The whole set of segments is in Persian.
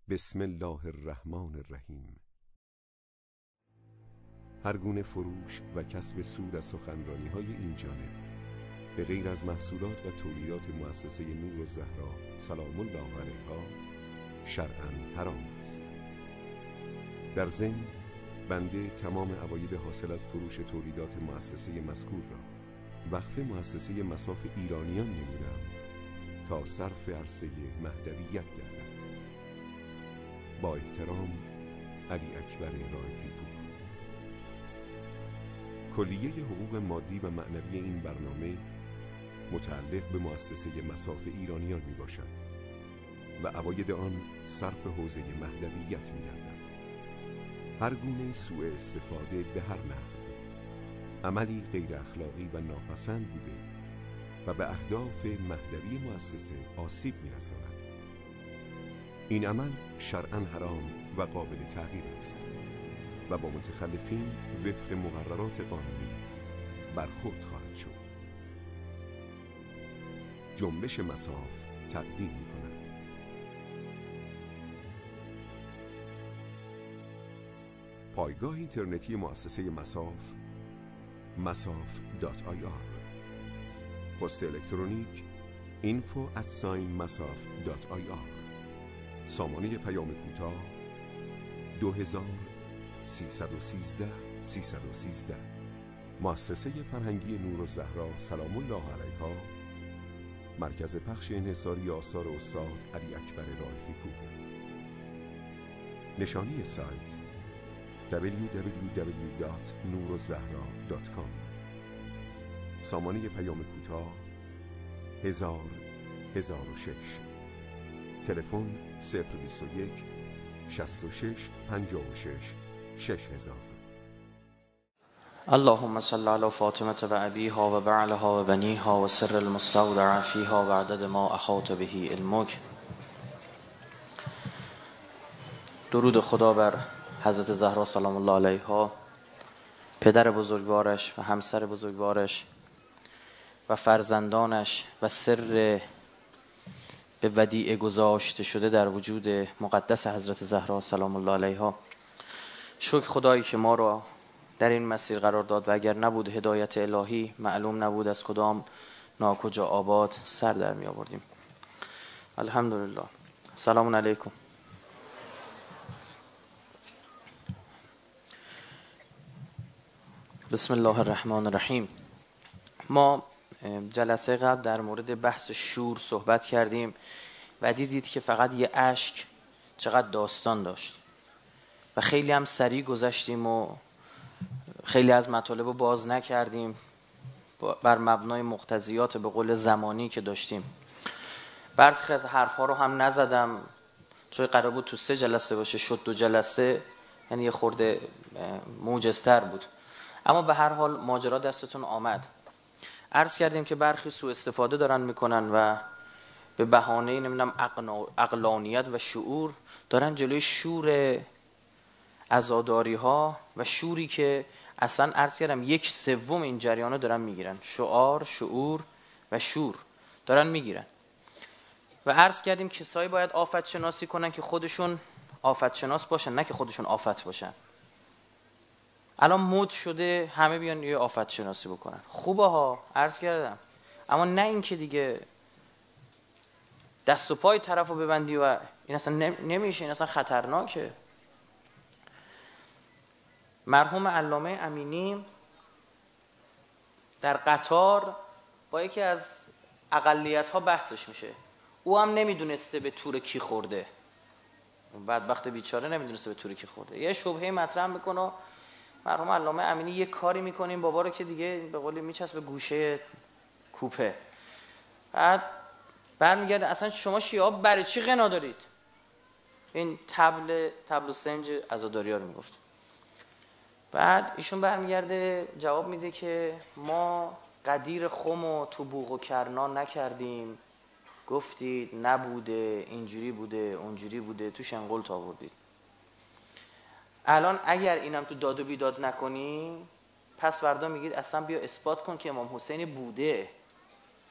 بسم الله الرحمن الرحیم. هر گونه فروش و کسب سود از سخنرانی‌های این جانب به غیر از محصولات و تولیدات مؤسسه نور الزهرا سلام الله علیها شرعاً حرام است. در ضمن بنده تمام عواید حاصل از فروش تولیدات مؤسسه مذکور را وقف مؤسسه مصاف ایرانیان نمودم تا صرف عرصه مهدویت گردد. با احترام، علی اکبر رائفی پور. کلیه حقوق مادی و معنوی این برنامه متعلق به مؤسسه مصاف ایرانیان می باشد و عواید آن صرف حوزه مهدویت می گردد. هر گونه سوء استفاده به هر نحو عملی غیر اخلاقی و ناپسند بوده و به اهداف مهدوی مؤسسه آسیب می رساند. این عمل شرعاً حرام و قابل تغییر است و با متخلفین وفق مقررات قانونی برخورد خواهد شد. جنبش مصاف تقدیم می کند. پایگاه اینترنتی مؤسسه مصاف masaf.ir. پست الکترونیک info@masaf.ir. سامانه پیام کوتاه 2313 313. مؤسسه فرهنگی نور الزهرا سلام الله علیها، مرکز پخش انحصاری آثار استاد علی اکبر رائفی پور. نشانی سایت www.nurozahra.com. سامانه پیام کوتاه 1006. تلفن 021 66 56 6000. اللهم صل على فاطمة و ابیها و بعلها و بنیها و سر المستودع فیها و عدد ما احاط به علمک. درود خدا بر حضرت زهرا سلام الله علیها، پدر بزرگوارش و همسر بزرگوارش و فرزندانش و سر به ودیعه گذاشته شده در وجود مقدس حضرت زهرا سلام الله علیها. شکر خدایی که ما را در این مسیر قرار داد و اگر نبود هدایت الهی معلوم نبود از کدام ناکجا آباد سر در می آوردیم. الحمدلله. سلام علیکم. بسم الله الرحمن الرحیم. ما جلسه قبل در مورد بحث شور صحبت کردیم و دیدید که فقط یه اشک چقدر داستان داشت و خیلی هم سریع گذشتیم و خیلی از مطالب رو باز نکردیم بر مبنای مقتضیات به قول زمانی که داشتیم. برخی از حرفها رو هم نزدم چون قرار بود تو 3 جلسه باشه، شد 2 جلسه، یعنی یه خورده موجزتر بود. اما به هر حال ماجرا دستتون آمد. عرض کردیم که برخی سوء استفاده دارن میکنن و به بهانه نمیدونم عقلانیت و شعور دارن جلوی شور عزاداری ها و شوری که اصلا عرض کردم 1/3 این جریانو دارن میگیرن، شعار، شعور و شور دارن میگیرن. و عرض کردیم کسایی باید آفت شناسی کنن که خودشون آفت شناس باشن، نه که خودشون آفت باشن. الان مد شده همه بیان یه آفت شناسی بکنن، خوبه ها، عرض کردم، اما نه این که دیگه دست و پای طرفو ببندی و این اصلا نمیشه، این اصلا خطرناکه. مرحوم علامه امینی در قطار با یکی از اقلیت ها بحثش میشه، او هم نمیدونسته به تور کی خورده، اون بدبخت بیچاره نمیدونسته به تور کی خورده، یه شبهه مطرح میکنه. مرحوم علامه امینی یه کاری میکنیم بابا رو که دیگه به قولی میچسبه گوشه کوپه. بعد برمیگرده اصلا شما شیعه برای چی غنا دارید؟ این طبل و سنج عزاداری‌ها رو میگفت. بعد ایشون برمیگرده جواب میده که ما قدیر خم و تو بوق و کرنا نکردیم، گفتید نبوده، اینجوری بوده اونجوری بوده، تو شنقلت آوردید. الان اگر اینم تو داد و بیداد نکنی، پس فردا میگید اصلا بیا اثبات کن که امام حسین بوده.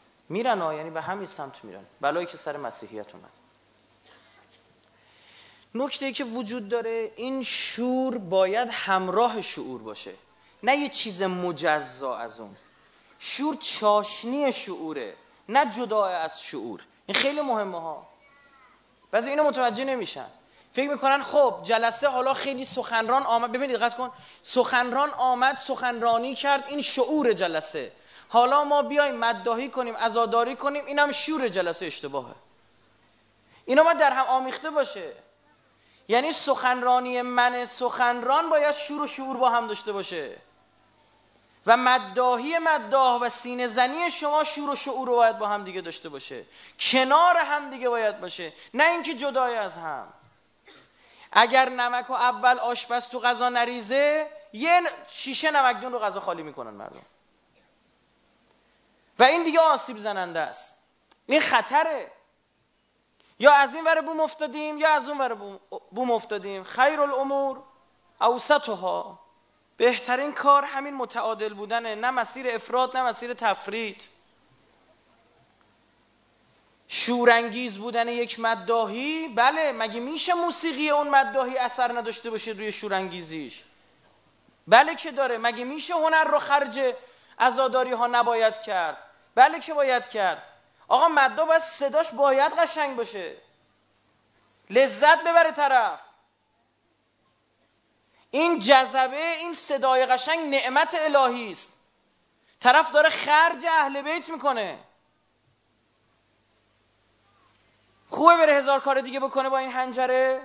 میرن ها، یعنی به همین سمت میرن. بلایی که سر مسیحیت اومد. نکته‌ای که وجود داره این شور باید همراه شعور باشه، نه یه چیز مجزا از اون. شور چاشنی شعوره، نه جدا از شعور. این خیلی مهمه ها. بعضی اینو متوجه نمیشن، فکر میکنن خب جلسه حالا خیلی سخنران آمد، ببینید دقت کن، سخنران آمد سخنرانی کرد، این شعور جلسه، حالا ما بیایم مداحی کنیم عزاداری کنیم، اینم شور جلسه. اشتباهه. اینا باید در هم آمیخته باشه. یعنی سخنرانی من سخنران باید شور و شعور با هم داشته باشه و مداحی مداح و سینه زنی شما شور و شعور رو باید با هم دیگه داشته باشه، کنار هم دیگه باید باشه، نه اینکه جدای از هم. اگر نمک و اول آشپز تو غذا نریزه، یه شیشه نمکدون رو غذا خالی میکنن مردم و این دیگه آسیب زننده است. این خطره. یا از این ور بوم افتادیم یا از اون ور بوم افتادیم. خیر الامور اوسطها، بهترین کار همین متعادل بودنه، نه مسیر افراط نه مسیر تفریط. شورانگیز بودن یک مداحی، بله، مگه میشه موسیقی اون مداحی اثر نداشته باشه روی شورانگیزیش؟ بله که داره. مگه میشه هنر رو خرج عزاداری ها نباید کرد؟ بله که باید کرد. آقا مداح باید صداش باید قشنگ باشه، لذت ببره طرف. این جذبه، این صدای قشنگ نعمت الهی است. طرف داره خرج اهل بیت میکنه. خوبه بره 1000 کار دیگه بکنه با این حنجره؟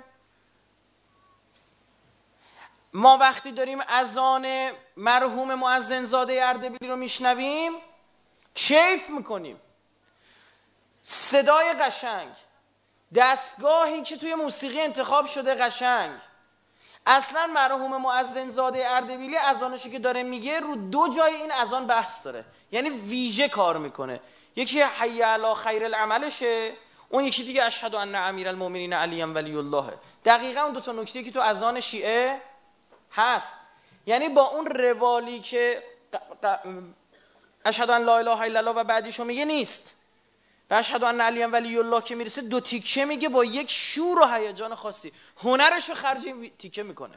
ما وقتی داریم اذان مرحوم مؤذن زاده اردبیلی رو میشنویم کیف میکنیم. صدای قشنگ، دستگاهی که توی موسیقی انتخاب شده قشنگ. اصلا مرحوم مؤذن زاده اردبیلی اذانشی که داره میگه رو 2 جای این اذان بحث داره، یعنی ویژه کار میکنه. یکی حی علی خیر العملشه، اون یکی دیگه اشهد ان امیرالمؤمنین علی ولی الله. دقیقاً اون 2 تا نکته که تو اذان شیعه هست، یعنی با اون روالی که اشهد ان لا اله الا الله و بعدیشو میگه نیست، و اشهد ان علی ولی الله که میرسه 2 تیکه میگه با یک شور و هیجان خاصی، هنرشو خرج تیکه میکنه.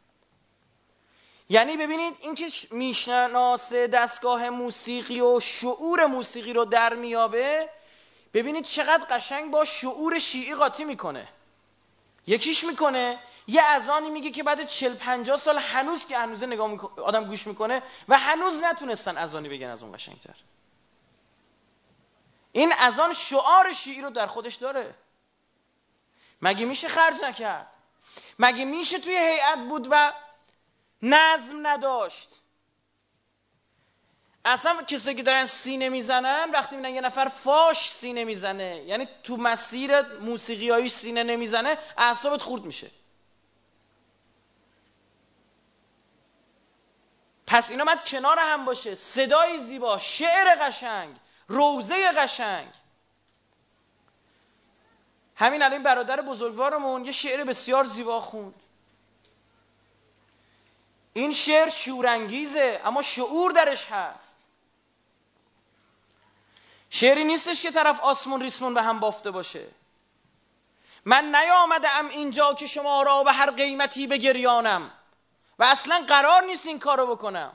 یعنی ببینید این که میشناسه دستگاه موسیقی و شعور موسیقی رو در میابه، ببینید چقدر قشنگ با شعور شیعی قاطی میکنه. یکیش میکنه یه اذانی میگه که بعد 40-50 سال هنوز که هنوز نگاه میکنه، آدم گوش میکنه و هنوز نتونستن اذانی بگن از اون قشنگتر. این اذان شعار شیعی رو در خودش داره. مگه میشه خرج نکرد؟ مگه میشه توی هیئت بود و نظم نداشت؟ اصلا کسایی که دارن سینه میزنن وقتی میبینن یه نفر فاش سینه میزنه، یعنی تو مسیر موسیقیایی سینه نمیزنه، اعصابت خورد میشه. پس اینا باید کنار هم باشه. صدای زیبا، شعر قشنگ، روضه قشنگ. همین الان برادر بزرگوارمون یه شعر بسیار زیبا خوند. این شعر شورانگیزه اما شعور درش هست. شعری نیستش که طرف آسمون ریسمون به هم بافته باشه. من نیامدم اینجا که شما را به هر قیمتی بگریانم و اصلا قرار نیست این کارو بکنم.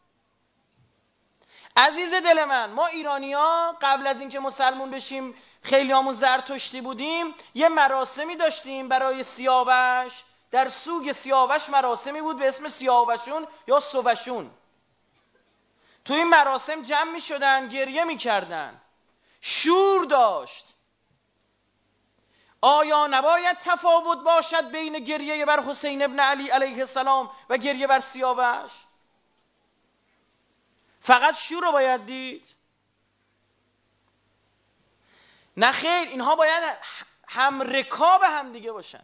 عزیز دل من، ما ایرانی‌ها قبل از اینکه مسلمون بشیم، خیلیامون زرتشتی بودیم، یه مراسمی داشتیم برای سیاوش. در سوگ سیاوش مراسمی بود به اسم سیاوشون یا سووشون. تو این مراسم جمع می شدن، گریه می کردن، شور داشت. آیا نباید تفاوت باشد بین گریه بر حسین ابن علی علیه السلام و گریه بر سیاوش؟ فقط شور رو باید دید؟ نه خیر، اینها باید هم رکاب هم دیگه باشن.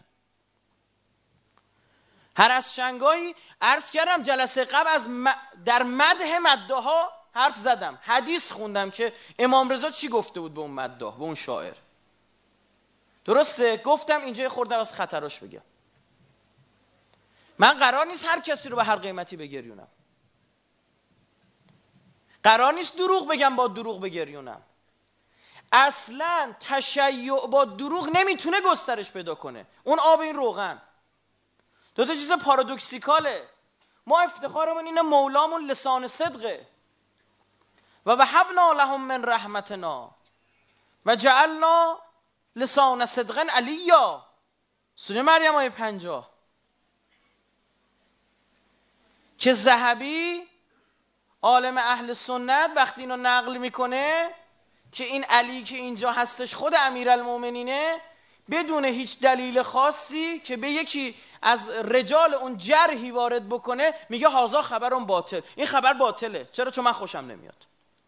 هر از شنگایی عرض کردم جلسه قبل در مدح مداحا حرف زدم، حدیث خوندم که امام رضا چی گفته بود به اون مداح، به اون شاعر. درسته؟ گفتم اینجا خوردم از خطراش بگم. من قرار نیست هر کسی رو به هر قیمتی بگریونم. قرار نیست دروغ بگم با دروغ بگریونم. اصلا تشیع با دروغ نمیتونه گسترش پیدا کنه. اون آب این روغن دو تا چیز پارادوکسیکاله. ما افتخارمون اینه مولامون لسان صدقه. و وهبنا لهم من رحمتنا و جعلنا لسان صدق علیا. سوره مریم آیه 50 که ذهبی عالم اهل سنت وقتی اینو نقل میکنه که این علی که اینجا هستش خود امیرالمومنینه، بدون هیچ دلیل خاصی که به یکی از رجال اون جرحی وارد بکنه میگه هازا خبرم باطل. این خبر باطله. چرا؟ چون من خوشم نمیاد.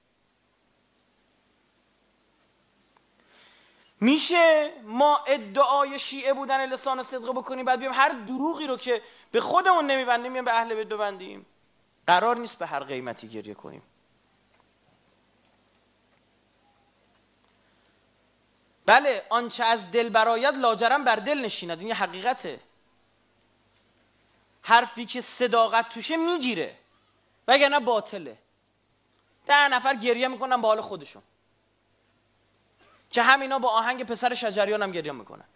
میشه ما ادعای شیعه بودن لسان صدق بکنیم بعد بیام هر دروغی رو که به خودمون نمیبندیم میام به اهل بیت ببندیم؟ قرار نیست به هر قیمتی گریه کنیم. بله آنچه از دل برآید لاجرم بر دل نشیند. این یه حقیقته. حرفی که صداقت توشه میگیره وگرنه باطله. 10 نفر گریه میکنن با حال خودشون که همینا با آهنگ پسر شجریان هم گریه میکنن.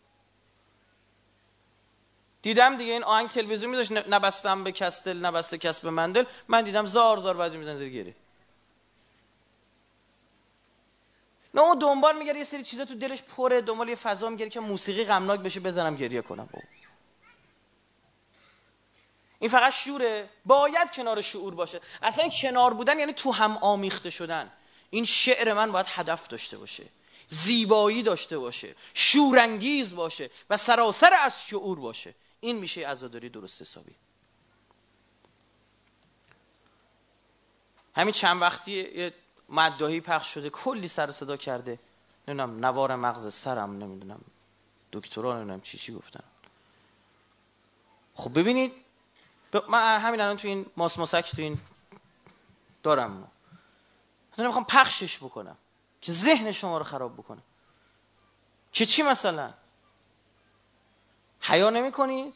دیدم دیگه این آهنگ تلویزیون میذاشت نبستم به کستل نبسته کس به مندل. من دیدم زار زار بعضی میزنن زیر گریه. نه اون دنبال میگره یه سری چیزا تو دلش پره، دنبال یه فضا میگره که موسیقی غمناک بشه بزنم گریه کنم. این فقط شوره. باید کنار شعور باشه. اصلا کنار بودن یعنی تو هم آمیخته شدن. این شعر من باید هدف داشته باشه، زیبایی داشته باشه، شورانگیز باشه و سراسر از شعور باشه. این میشه عزاداری درست حسابی. همین چند وقتی یه مداحی پخش شده کلی سر و صدا کرده، نمیدونم نوار مغز سرم، نمیدونم دکترا، نمیدونم چی گفتن. خب ببینید من همین الان تو این ماسک تو این دارم، من میخوام پخشش بکنم که ذهن شما رو خراب بکنه. که چی مثلا؟ حیا نمی کنید؟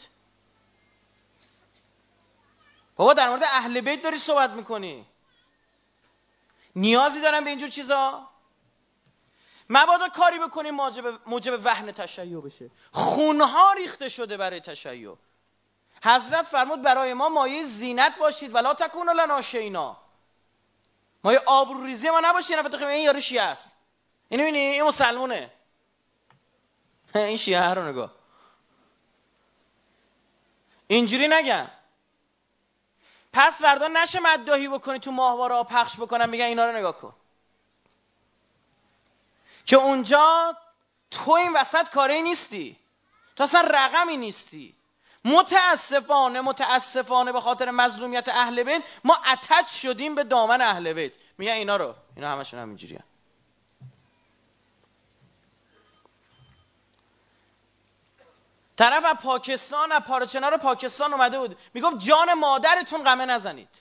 بابا در مورد اهل بیت داری صحبت میکنی. نیازی دارن به اینجور چیزا؟ مبادا کاری بکنیم موجب وهن تشیع بشه. خونها ریخته شده برای تشیع. حضرت فرمود برای ما مایه زینت باشید ولا تکونوا لنا شیئا. مایه آبروریزی ما نباشید. نفت خیلی این یارو شیعه است. اینو ببینی این مسلمونه. این شیعه رو نگاه. اینجوری نگن. پس فردا نشه مداحی بکنی تو ماهواره ها پخش بکنن میگن اینا رو نگاه کن. که اونجا تو این وسط کاری نیستی. تو اصلا رقمی نیستی. متاسفانه به خاطر مظلومیت اهل بیت ما اتچ شدیم به دامن اهل بیت. میگن اینا همشون همینجوریه. طرف از پاکستان، از پارچنار پاکستان اومده بود میگفت جان مادرتون غمه نزنید.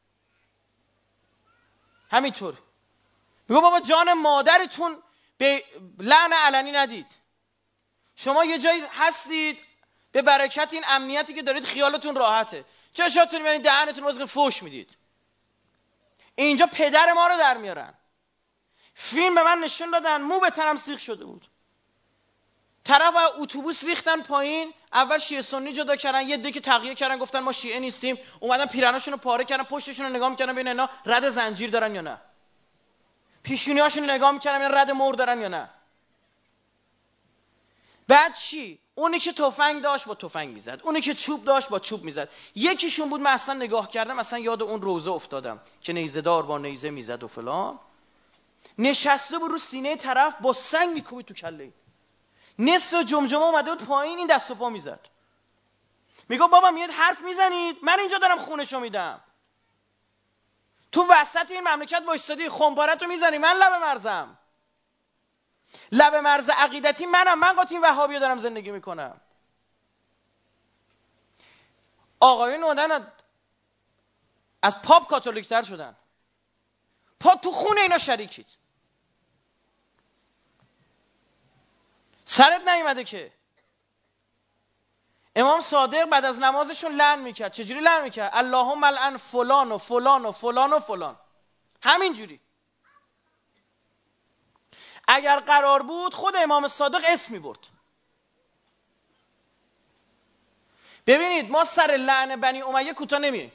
همینطور میگفت بابا جان مادرتون به لعن علنی ندید. شما یه جایی هستید به برکت این امنیتی که دارید خیالتون راحته، چشاتون میبینید دهنتون باز فوش میدید. اینجا پدر ما رو در میارن. فیلم به من نشون دادن، مو به تنم سیخ شده بود. طرف اتوبوس ریختن پایین، اول شیعه سنی جدا کردن، یه دیگه تغییر کردن گفتن ما شیعه نیستیم، اومدن پیرناشون رو پاره کردن، پشتشون رو نگاه می‌کردن ببینن اینا رد زنجیر دارن یا نه، پیشونی‌هاشون رو نگاه می‌کردن ببینن رد مهر دارن یا نه. بعد چی؟ اونی که تفنگ داشت با تفنگ میزد، اونی که چوب داشت با چوب میزد. یکیشون بود من اصلا نگاه کردم اصلا یاد اون روزه افتادم که نیزه دار با نیزه میزد و فلان. نشسته بود رو سینه طرف با سنگ میکوبید تو کله. نصف جمجمه اومده بود پایین، این دست و پا میزد. میگه بابا میاد حرف میزنید، من اینجا دارم خونشو میدم. تو وسط این مملکت وایسادی خمپاره‌تو میزنی، من لب مرزم. لب مرز عقیدتی منم، من قاطی وهابی دارم زندگی میکنم. آقایون اومدن از پاپ کاتولیک تر شدن. تو خون اینا شریکید. سرت نیومده که. امام صادق بعد از نمازشون لعن میکرد. چجوری لعن میکرد؟ اللهم لعن فلان و فلان و فلان و فلان. همینجوری. اگر قرار بود خود امام صادق اسم می‌برد. ببینید ما سر لعن بنی امیه کوتاه نمیایم.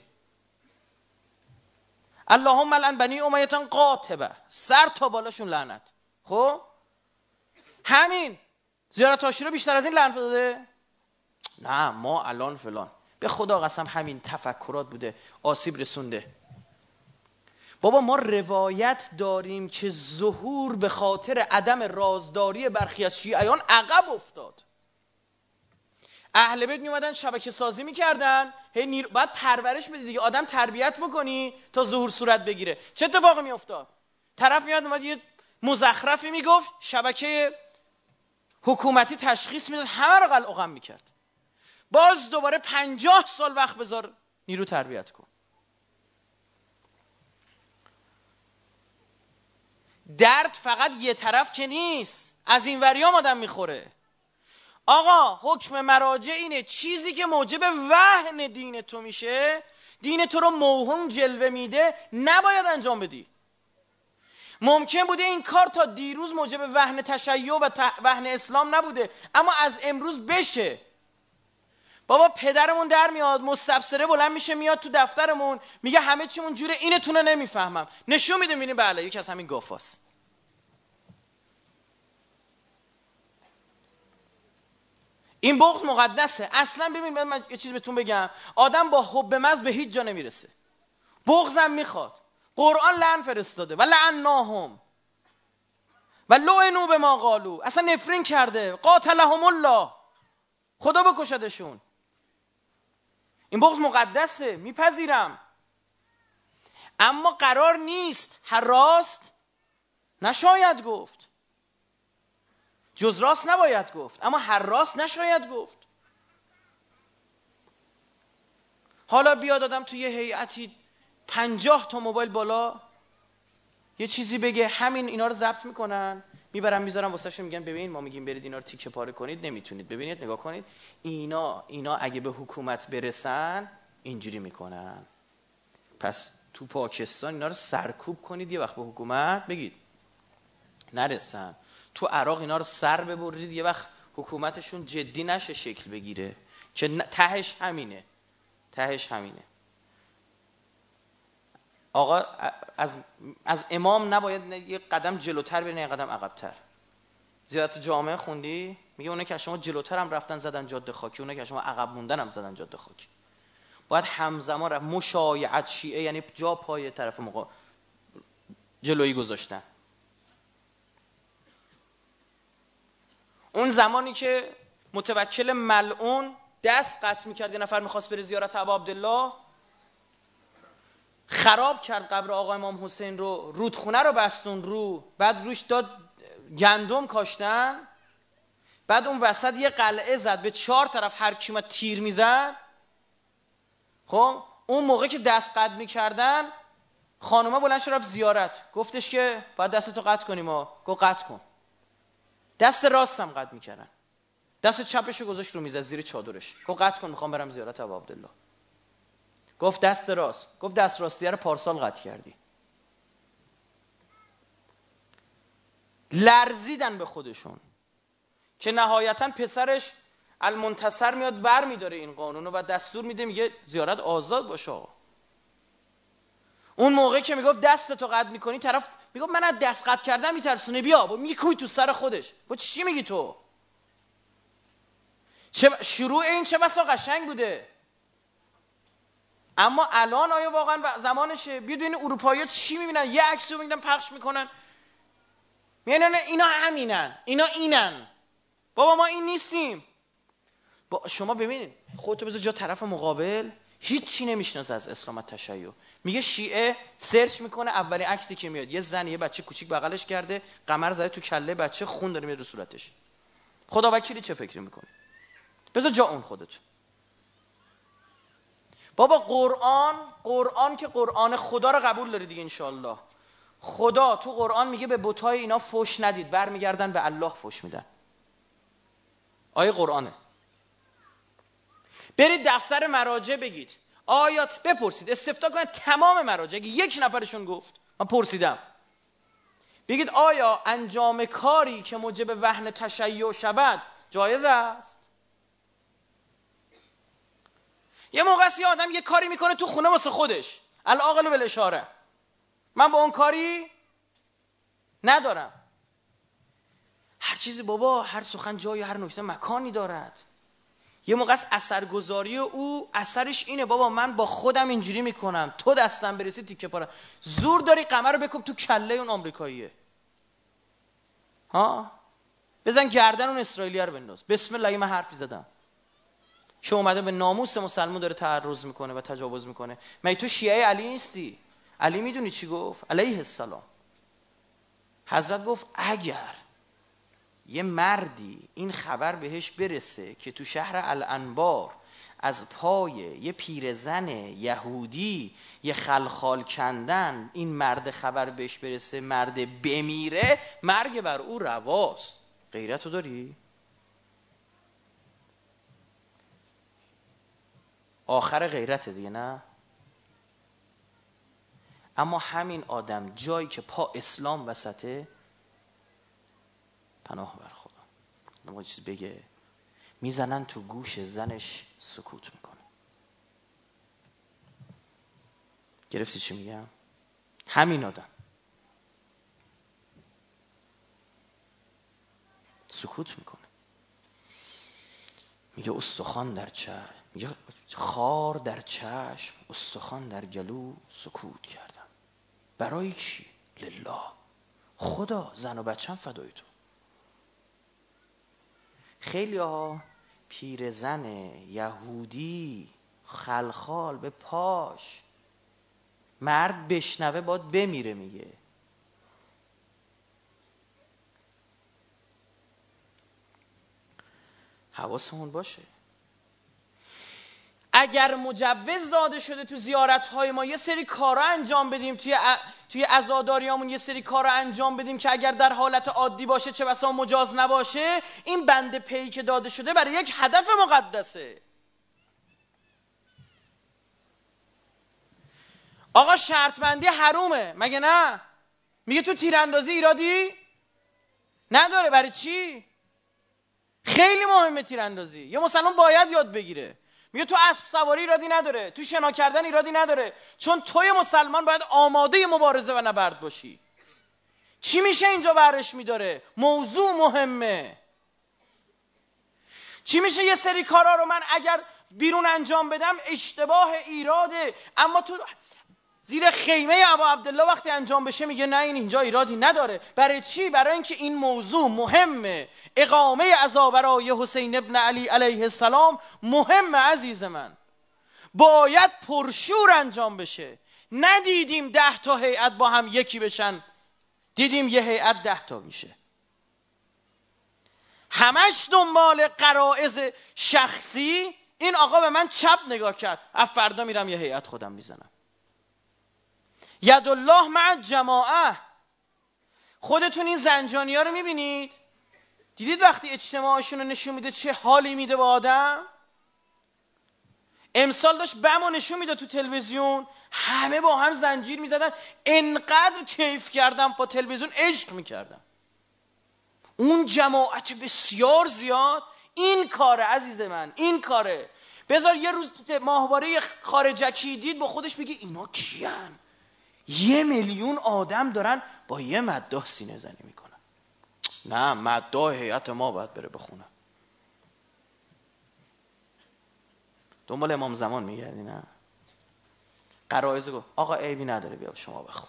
اللهم لعن بنی امیه قاطبه، سر تا بالاشون لعنت. خب همین زیارت عاشورا بیشتر از این لعنت داده؟ نه ما الان فلان. به خدا قسم همین تفکرات بوده آسیب رسونده. بابا ما روایت داریم که ظهور به خاطر عدم رازداری برخی از شیعیان عقب افتاد. اهل بیت می اومدن شبکه سازی میکردن، باید پرورش بدی دیگه، آدم تربیت بکنی تا ظهور صورت بگیره. چه اتفاقی می افتاد؟ طرف میاد اومد یه مزخرفی میگفت، شبکه حکومتی تشخیص میداد، همه رو قلقم میکرد. باز دوباره 50 سال وقت بذار نیرو تربیت کن. درد فقط یه طرف که نیست، از این وریام آدم میخوره. آقا حکم مراجع اینه چیزی که موجب وهن دین تو میشه، دین تو رو موهوم جلوه میده، نباید انجام بدی. ممکن بوده این کار تا دیروز موجب وهن تشیع و وهن اسلام نبوده، اما از امروز بشه. بابا پدرمون در میاد مستبصره بلند میشه میاد تو دفترمون میگه همه چیمون جوره، اینتونه نمیفهمم، نشون میده میبینی بله یکی از همین گافاست. این بغض مقدسه اصلا. ببین من یه چیز بهتون بگم، آدم با حب محض به هیچ جا نمیرسه، بغضم میخواد. قرآن لعن فرستاده و لعناهم و لعنوا بما قالوا، اصلا نفرین کرده، قاتلهم الله، خدا بکشدشون. این بغض مقدسه، میپذیرم، اما قرار نیست هر راست نشاید گفت. جز راست نباید گفت، اما هر راست نشاید گفت. حالا بیاد آدم توی یه هیئتی 50 تا موبایل بالا یه چیزی بگه، همین اینا رو ضبط میکنن میبرن میذارن واسهشون، میگن ببین ما میگیم برید اینا رو تیکه پاره کنید، نمیتونید، ببینید نگاه کنید اینا اگه به حکومت برسن اینجوری میکنن، پس تو پاکستان اینا رو سرکوب کنید یه وقت به حکومت بگید نرسن، تو عراق اینا رو سر ببرید یه وقت حکومتشون جدی نشه شکل بگیره، که تهش همینه. آقا از امام نباید یه قدم جلوتر برین، یه قدم عقب‌تر. زیارت جامعه خوندی؟ میگه اونه که شما جلوتر هم رفتن زدن جاده خاکی، اونه که شما عقب موندن هم زدن جاده خاکی. باید همزمان رفت. مشایعت شیعه یعنی جا پای طرف جلویی گذاشتن. اون زمانی که متوکل ملعون دست قطع میکرد، یه نفر میخواست بره زیارت ابا عبدالله، خراب کرد قبر آقا امام حسین رو، رودخونه رو بستون رو، بعد روش داد گندم کاشتن، بعد اون وسط یه قلعه زد، به 4 طرف هر کی اومد تیر میزد. خب اون موقع که دست قطع میکردن خانومه بلند شد رفت زیارت، گفتش که باید دستتو قطع کنیم. گفت قطع کن. دست راستم قطع میکردن، دست چپشو گذاشت رو میز زیر چادرش، گفت قطع کن میخوام برم زیارت ابا عبدالله. گفت دست راست. گفت دست راستیه رو پارسال قطع کردی. لرزیدن به خودشون که نهایتا پسرش المنتصر میاد ور میداره این قانونو و دستور میده، میگه زیارت آزاد باشه آقا. اون موقع که میگفت دستتو قطع میکنی، طرف میگفت من از دست قطع کردن میترسونه، بیا میکوی تو سر خودش. با چی میگی تو؟ شروع این چه بسا قشنگ بوده، اما الان آیا واقعا زمانشه؟ بیاد این اروپایی‌ها چی میبینن؟ یه عکسو میبینن پخش میکنن، میگن اینا همینن، اینا اینن. بابا ما این نیستیم. شما ببینید خودتو بذار جا طرف مقابل، هیچی نمیشناسه از اسلام و تشیع. میگه شیعه، سرچ میکنه اولین عکسی که میاد یه زن یه بچه کوچیک بغلش کرده، قمر زده تو کله بچه، خون داره میاد رو صورتش. خدا وکیلی چه فکری میکنه؟ بذار جا اون خودت. بابا قرآن که قرآن خدا رو قبول داری دیگه انشالله. خدا تو قرآن میگه به بتای اینا فحش ندید، برمیگردن به الله فحش میدن. آیه قرآنه. برید دفتر مراجع بگید، آیات بپرسید، استفتاء کنید تمام مراجع، اگه یک نفرشون گفت، من پرسیدم، بگید آیا انجام کاری که موجب وهن تشیع شود جایز است؟ یه موقع است یه آدم یه کاری میکنه تو خونه واسه خودش، العاقل بالاشاره، من با اون کاری ندارم. هر چیزی بابا، هر سخن جای، هر نکته مکانی دارد. یه موقع است اثرگذاری او اثرش اینه بابا من با خودم اینجوری میکنم، تو دستم برسی تیکه پاره. زور داری قمر رو بکوب تو کله اون آمریکاییه، ها بزن گردن اون اسرائیلیه رو بنداز. بسم الله من حرفی زدم که اومده به ناموس مسلمان داره تعرض میکنه و تجاوز میکنه. مگه تو شیعه علی نیستی؟ علی میدونی چی گفت علیه السلام؟ حضرت گفت اگر یه مردی این خبر بهش برسه که تو شهر الانبار از پای یه پیرزن یهودی یه خلخال کندن، این مرد خبر بهش برسه مرد بمیره، مرگ بر او رواست. غیرتو داری؟ آخر غیرت دیگه نه؟ اما همین آدم جایی که پا اسلام وسطه، پناه بر خدا، نما چیز بگه میزنن تو گوش زنش سکوت میکنه. گرفتی چی میگم؟ همین آدم سکوت میکنه، میگه استخوان در چشم، میگه خار در چشم، استخوان در گلو، سکوت کردم. برای کی؟ لله، خدا، زن و بچم فدای تو. خیلی ها پیرزن یهودی خلخال به پاش، مرد بشنوه باید بمیره. میگه حواسمون باشه. اگر مجوز داده شده تو زیارت‌های ما یه سری کارا انجام بدیم، توی عزاداریامون یه سری کارا انجام بدیم که اگر در حالت عادی باشه چه بسا مجاز نباشه، این بند پی که داده شده برای یک هدف مقدسه. آقا شرط بندی حرومه مگه نه؟ میگه تو تیراندازی ایرادی نداره. برای چی؟ خیلی مهمه تیراندازی، یه مسلمان باید یاد بگیره. میگه تو اسب سواری ایرادی نداره، تو شنا کردن ایرادی نداره، چون توی مسلمان باید آماده مبارزه و نبرد باشی. چی میشه اینجا برش میداره؟ موضوع مهمه. چی میشه یه سری کارا رو من اگر بیرون انجام بدم اشتباه ایراده، اما تو زیر خیمه ابا عبدالله وقتی انجام بشه میگه نه این اینجا ایرادی نداره. برای چی؟ برای اینکه این موضوع مهمه. اقامه عزا برای حسین ابن علی علیه السلام مهمه عزیز من، باید پرشور انجام بشه. ندیدیم 10 تا هیئت با هم یکی بشن، دیدیم یه هیئت 10 تا میشه. همش دنبال غرایز شخصی. این آقا به من چپ نگاه کرد، از فردا میرم یه هیئت خودم میزنم. یدالله مع جماعه. خودتون این زنجانی ها رو میبینید؟ دیدید وقتی اجتماعشون رو نشون میده چه حالی میده با آدم؟ امسال داشت بمو نشون میده تو تلویزیون، همه با هم زنجیر میزدن، انقدر کیف کردم با تلویزیون، عشق میکردم. اون جماعت بسیار زیاد این کاره عزیز من، این کاره. بذار یه روز تو ماهواره خارجکی دید با خودش بگی اینا کیان؟ 1 میلیون آدم دارن با یه مداح سینه زنی میکنن. نه، مداح هیئت ما باید بره بخونه. دنبال امام زمان میگردی نه؟ قرائز گفت آقا عیبی نداره بیا شما بخون.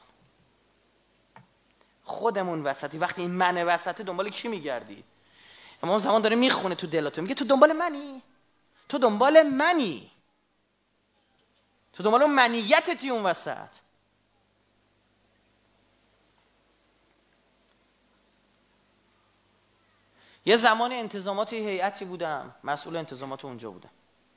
خودمون وسطی، وقتی این من وسطه دنبال کی میگردی؟ امام زمان داره میخونه تو دلاتو، میگه تو دنبال منی؟ تو دنبال منی؟ تو دنبال اون منیتتی اون وسط. یه زمان انتظامات هیئتی بودم، مسئول انتظامات اونجا بودم.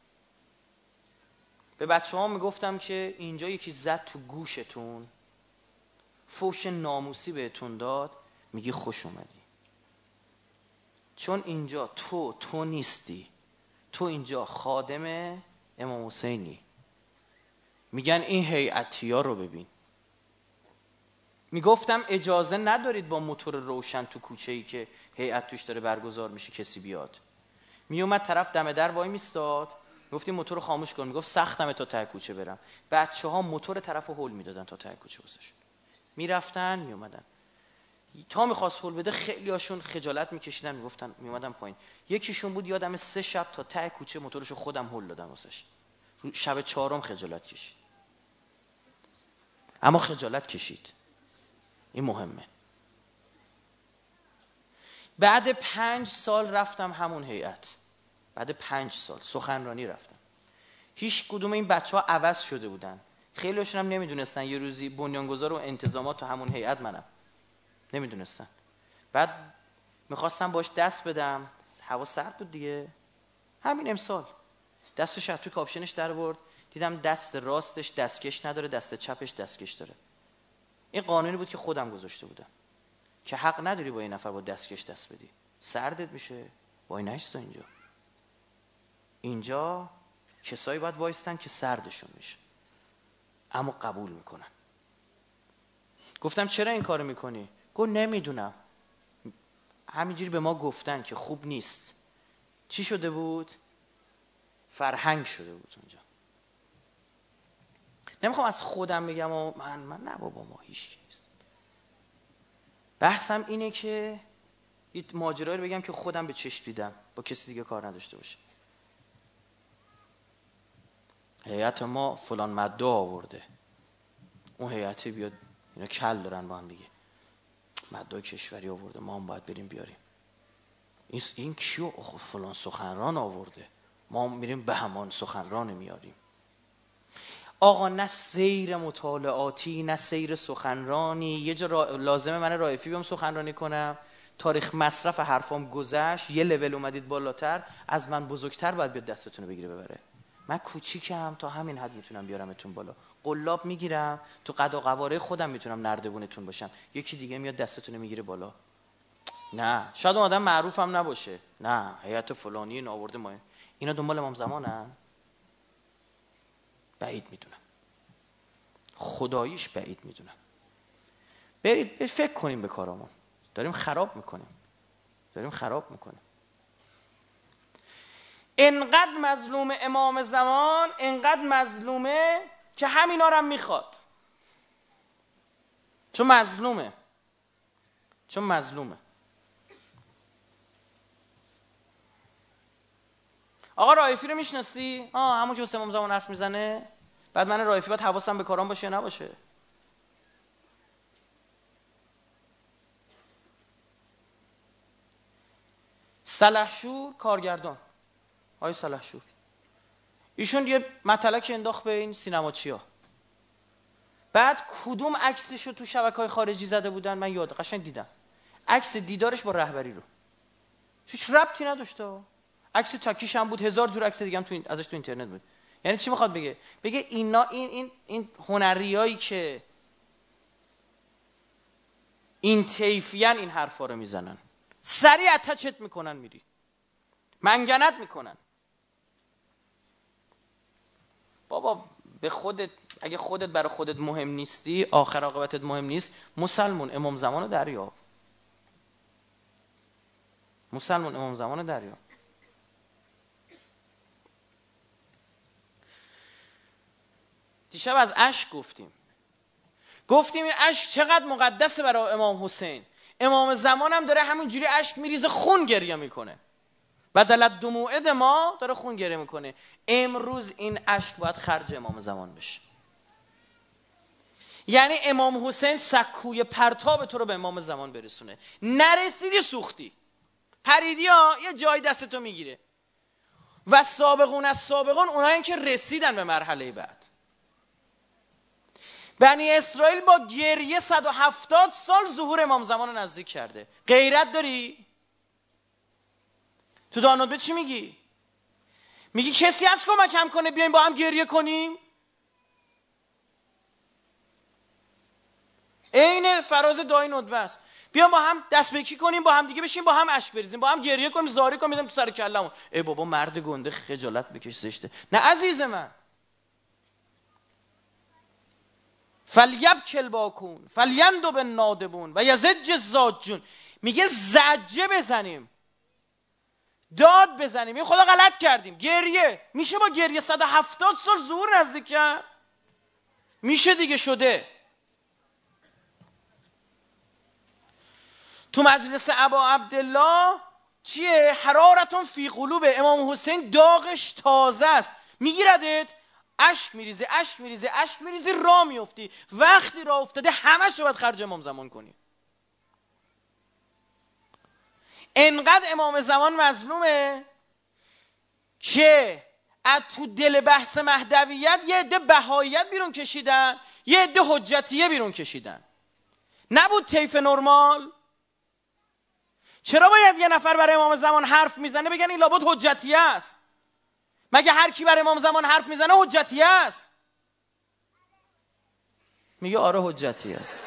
به بچه ها میگفتم که اینجا یکی زد تو گوشتون، فوش ناموسی بهتون داد، میگی خوش اومدی. چون اینجا تو نیستی، تو اینجا خادم امام حسینی. میگن این هیئتی ها رو ببین. میگفتم اجازه ندارید با موتور روشن تو کوچه‌ای که هیئت توش داره برگزار میشه کسی بیاد. میومد طرف دم در وای میستاد، گفتیم موتور رو خاموش کن، میگفت سختمه تا ته کوچه برم. بچه‌ها موتور طرفو هول میدادن تا ته کوچه واسش. میرفتن میومدن. تا میخواست هول بده خیلی هاشون خجالت میکشیدن، میگفتن میومدن پایین. یکیشون بود یادم 3 شب تا ته کوچه موتورشو خودم هول دادم واسش. شب 4م خجالت کشید. اما خجالت کشید. این مهمه. بعد 5 سال رفتم همون هیئت. بعد 5 سال سخنرانی رفتم. هیچ کدوم این بچه‌ها عوض شده بودن. خیلی‌هاشون هم نمیدونستن یه روزی بنیانگذار و انتظامات تو همون هیئت منم. نمیدونستن. بعد میخواستم باش دست بدم، هوا سرد بود دیگه. همین امسال دستش از تو کاپشنش در آورد، دیدم دست راستش دستکش نداره، دست چپش دستکش داره. این قانونی بود که خودم گذاشته بودم که حق نداری با این نفر با دستکش دست بدی، سردت میشه. وای نایستا اینجا کسایی باید وایستن که سردشون میشه، اما قبول میکنن. گفتم چرا این کارو میکنی؟ گفت نمیدونم، همینجوری به ما گفتن که خوب نیست. چی شده بود؟ فرهنگ شده بود اونجا. نمیخوام از خودم بگم و من نه بابا ما هیچ کی نیست. بحثم اینه که یه ماجرایی رو بگم که خودم به چشم دیدم، با کسی دیگه کار نداشته باشه. هیئت ما فلان ماده آورده، اون هیئت بیاد، اینا کل دارن با هم دیگه، ماده کشوری آورده، ما هم باید بریم بیاریم. این کیو؟ فلان سخنران آورده، ما میریم به همان سخنران میاریم. آقا نه سیر مطالعاتی نه سیر سخنرانی. یه جا لازمه من رائفی بیام سخنرانی کنم، تاریخ مصرف حرفام گذشت، یه لول اومدید بالاتر، از من بزرگتر باید بیاد دستتون رو بگیره ببره. من کوچیکم، تا همین حد میتونم بیارمتون بالا. قلاب میگیرم، تو قد و قواره خودم میتونم نردبونتون باشم، یکی دیگه میاد دستتون رو میگیره بالا. نه شاید اون آدم معروفم نباشه، نه هیئت فلانی این آورده، ما اینا دنبال امام زمانن. بعید میدونم، خداییش بعید میدونم. برید فکر کنیم به کارامون، داریم خراب میکنیم. انقدر مظلوم امام زمان، انقدر مظلومه که همینا رو هم میخواد. چون مظلومه. آقا رائفی رو میشناسی؟ همون که واسه امام زمان حرف میزنه. بعد من رائفی باید حواسم به کارام باشه یا نباشه؟ سلحشور کارگردان، آقای سلحشور، ایشون یه مطلق انداخت به این سینماچیا. بعد کدوم عکسشو تو شبکه‌های خارجی زده بودن من یاد قشنگ دیدم، عکس دیدارش با رهبری رو، هیچ ربطی نداشته. عکس تاکیش هم بود، 1000 جور عکس دیگه هم ازش تو اینترنت بود. یعنی چی میخواد بگه اینا این هنریایی که این طیفیان این حرفا رو میزنن، سریع اتچت میکنن، میری منگنت میکنن. بابا به خودت، اگه خودت برای خودت مهم نیستی، آخر عاقبتت مهم نیست، مسلمون امام زمان رو دریاب. دیشب از اشک گفتیم این اشک چقدر مقدسه برای امام حسین. امام زمان هم داره همینجوری اشک میریزه، خون گریه میکنه. بدل دموع ما داره خون گریه میکنه. امروز این اشک باید خرج امام زمان بشه. یعنی امام حسین سکوی پرتاب تو رو به امام زمان برسونه. نرسیدی سوختی، پریدی یه جای دستتو میگیره. و سابقون از سابقون، اونایی که رسیدن به مرحله بعد. بنی اسرائیل با گریه 170 سال ظهور امام زمان رو نزدیک کرده. غیرت داری؟ تو دانودبه چی میگی؟ میگی کسی هست کمکم کنه بیایم با هم گریه کنیم؟ عین فراز دای ندبه است. بیام با هم دست به یکی کنیم، با هم دیگه بشیم، با هم اشک بریزیم، با هم گریه کنیم، زاری کنیم، میذارم تو سر کلمون. ای بابا مرد گنده، خجالت بکش، زشته. نه عزیز من، فلیبک الباکون فلیندب النادبون و یزج الزاجون. میگه زجه بزنیم، داد بزنیم، این خدا غلط کردیم. گریه میشه با گریه 170 سال ظهور نزدیک کرد؟ میشه دیگه، شده. تو مجلس ابا عبدالله چیه؟ حرارتون فی قلوب. امام حسین داغش تازه است، میگیردت اشک میریزه، اشک میریزه، اشک میریزه، راه میفتی. وقتی راه افتاده همش رو باید خرج امام زمان کنی. انقدر امام زمان مظلومه که از تو دل بحث مهدویت یه عده بهاییت بیرون کشیدن، یه عده حجتیه بیرون کشیدن. نبود طیف نرمال؟ چرا باید یه نفر برای امام زمان حرف میزنه بگن این لابد حجتیه است؟ مگه هر کی برای امام زمان حرف میزنه حجتیه است؟ میگه آره حجتیه است.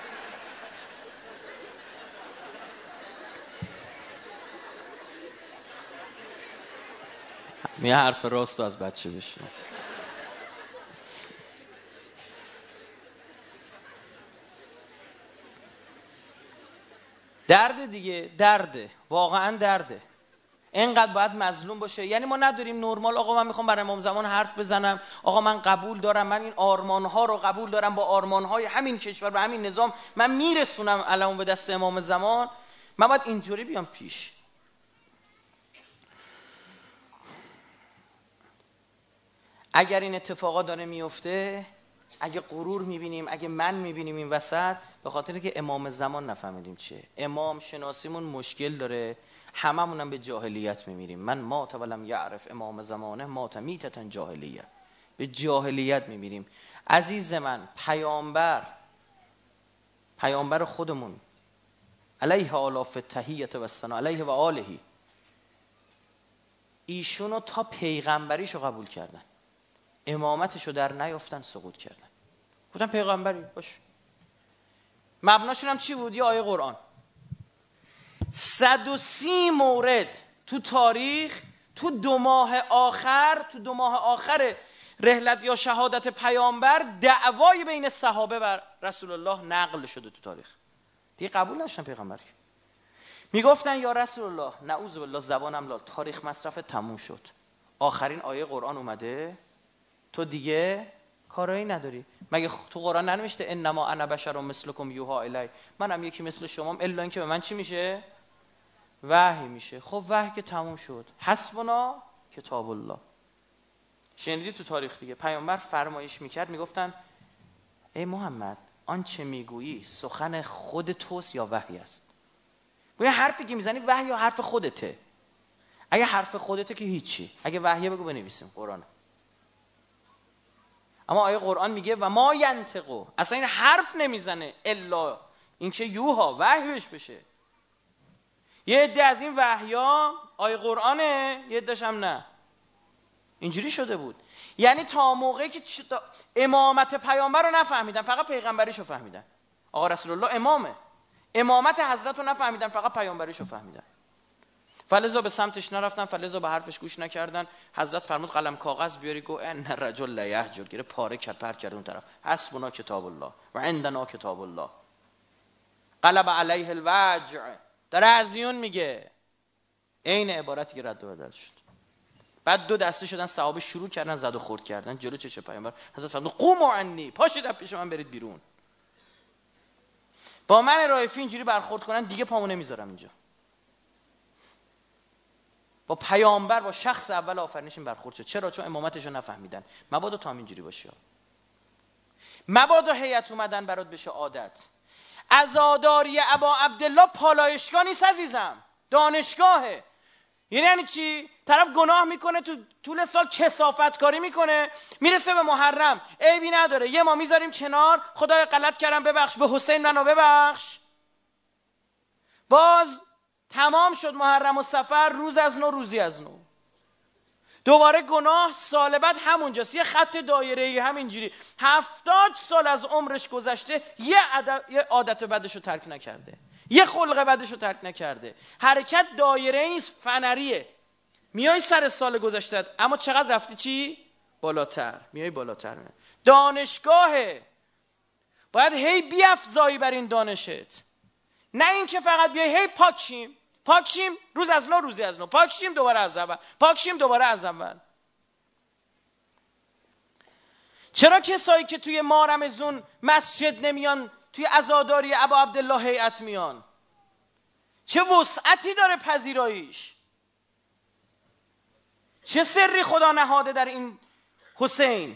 میگه حرف راست از بچه بشه. درده دیگه، درده، واقعا درده. اینقدر باید مظلوم باشه. یعنی ما نداریم نرمال آقا من میخوام برای امام زمان حرف بزنم، آقا من قبول دارم، من این آرمانها رو قبول دارم، با آرمانهای همین کشور و همین نظام من میرسونم علمون به دست امام زمان. من باید اینجوری بیام پیش. اگر این اتفاقا داره میفته، اگه غرور میبینیم، اگه من میبینیم این وسط، به خاطر که امام زمان نفهمیدیم چیه. امام شناسیمون مشکل داره، هممونم به جاهلیت میمیریم. من مات ولم یعرف امام زمانه مات میتة جاهلیه. به جاهلیت میمیریم. عزیز من، پیامبر خودمون علیه آلاف تحیت و ثنا علیه و آله، ایشونو تا پیغمبریشو قبول کردن، امامتشو در نیافتن، سقوط کردن، گفتن پیغمبری باش. مبناشون هم چی بود؟ یه آیه قرآن. 130 مورد تو تاریخ، تو 2 ماه آخر رحلت یا شهادت پیامبر، دعوای بین صحابه و رسول الله نقل شده تو تاریخ. دیگه قبول نشدن پیغمبری. میگفتن یا رسول الله، نعوذ بالله زبانم لال، تاریخ مصرف تموم شد، آخرین آیه قرآن اومده، تو دیگه کارایی نداری. مگه تو قرآن ننوشته انما انا بشر مثلکم یوحی الی؟ منم یکی مثل شمام، الا اینکه به من چی میشه؟ وحی میشه. خب وحی که تموم شد، حسبنا کتاب الله. شنیدی تو تاریخ دیگه پیامبر فرمایش میکرد، میگفتن ای محمد آنچه میگویی سخن خود توست یا وحی است؟ گویا حرفی که میزنی وحی یا حرف خودته؟ اگه حرف خودته که هیچی، اگه وحیه بگو بنویسیم قرآن. اما آیه قرآن میگه و ما ینطقو، اصلا این حرف نمیزنه الا اینکه یوها، وحی بهش بشه. یه عده از این وحیا آیه قرآنه، یه عده‌ش هم نه. اینجوری شده بود. یعنی تا موقعی که امامت پیامبر رو نفهمیدن، فقط پیغمبریشو فهمیدن. آقا رسول الله امامه، امامت حضرت رو نفهمیدن، فقط پیامبریشو فهمیدن. فلذا به سمتش نرفتن، فلذا به حرفش گوش نکردن. حضرت فرمود قلم کاغذ بیاری، گو ان الرجل لا یهجر، گیره پاره کرد، پر کرد اون طرف. حسبنا کتاب الله و عندنا کتاب الله. قلب علیه الوجع، داره ازیون میگه، عین عبارتی که رد و بدل شد. بعد 2 دسته شدن صحابه، شروع کردن زد و خورد کردن جلو چش پیامبر. حضرت فرمود قوموا عنی، پاشید از پیش من برید بیرون. با من رایفی اینجوری برخورد کنن دیگه پامو نمیذارم اینجا. با پیامبر، با شخص اول آفرینشون برخورد شد. چرا؟ چون امامتشو نفهمیدن. مبادا تا اینجوری باشه، مبادا هیئت اومدن برات بشه عادت. عزاداری ابا عبدالله پالایشگاه نیست عزیزم، دانشگاهه. یعنی چی؟ طرف گناه میکنه، تو طول سال کثافت کاری میکنه، میرسه به محرم عیبی نداره، یه ما میذاریم کنار، خدای غلط کردم ببخش، به حسین منو ببخش. باز تمام شد محرم و صفر، روز از نو روزی از نو، دوباره گناه، سال بعد همونجاست، یه خط دایره‌ای همینجوری. 70 سال از عمرش گذشته، یه عادت بدشو ترک نکرده، یه خلق بدشو ترک نکرده. حرکت دایره نیست، فنریه. میای سر سال گذشته، اما چقدر رفتی چی؟ بالاتر، میای بالاتر. دانشگاهه. باید هی بیفزایی بر این دانشت، نه این که فقط بیای هی پاکشیم روز از نو روزی از نو، پاکشیم دوباره از اول، پاکشیم دوباره از اول. چرا کسایی که توی ماه رمضان مسجد نمیان توی عزاداری ابا عبدالله هیئت میان؟ چه وسعتی داره پذیراییش، چه سری خدا نهاده در این حسین.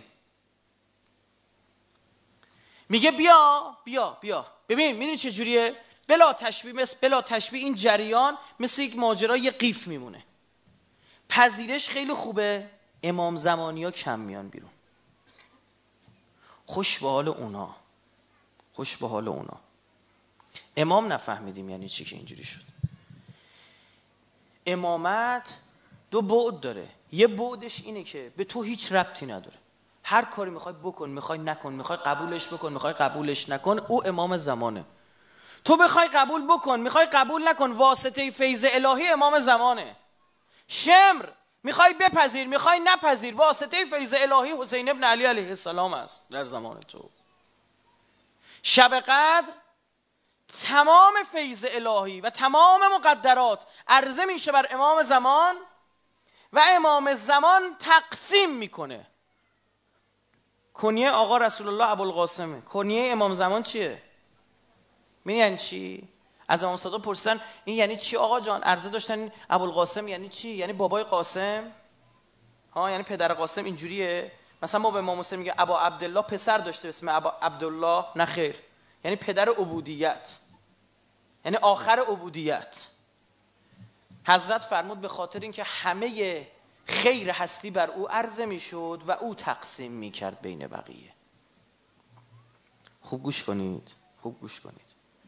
میگه بیا بیا بیا. ببین میدونی چه جوریه؟ بلا تشبیه این جریان مثل یک ماجرا یه قیف میمونه. پذیرش خیلی خوبه، امام زمانی ها کم میان بیرون. خوش به حال اونا، خوش به حال اونا. امام نفهمیدیم یعنی چی که اینجوری شد. امامت دو بعد داره. یه بعدش اینه که به تو هیچ ربطی نداره، هر کاری میخوای بکن، میخوای نکن، میخوای قبولش بکن، میخوای قبولش نکن، او امام زمانه. تو بخوای قبول بکن، میخوای قبول نکن، واسطه فیض الهی امام زمانه. شمر میخوای بپذیر، میخوای نپذیر، واسطه فیض الهی حسین ابن علی علیه السلام است در زمان تو. شب قدر تمام فیض الهی و تمام مقدرات عرضه میشه بر امام زمان و امام زمان تقسیم میکنه. کنیه آقا رسول الله ابوالقاسمه. کنیه امام زمان چیه؟ یعنی چی؟ از امام صادق پرسیدن این یعنی چی آقا جان؟ عرضه داشتن ابوالقاسم یعنی چی؟ یعنی بابای قاسم؟ ها، یعنی پدر قاسم اینجوریه؟ مثلا ما به امام حسین میگه ابا عبدالله پسر داشته به اسم ابا عبدالله؟ نه خیر، یعنی پدر عبودیت، یعنی آخر عبودیت. حضرت فرمود به خاطر اینکه همه خیر هستی بر او عرضه میشد و او تقسیم میکرد بین بقیه. خوب گوش کنید، خوب گوش کنید.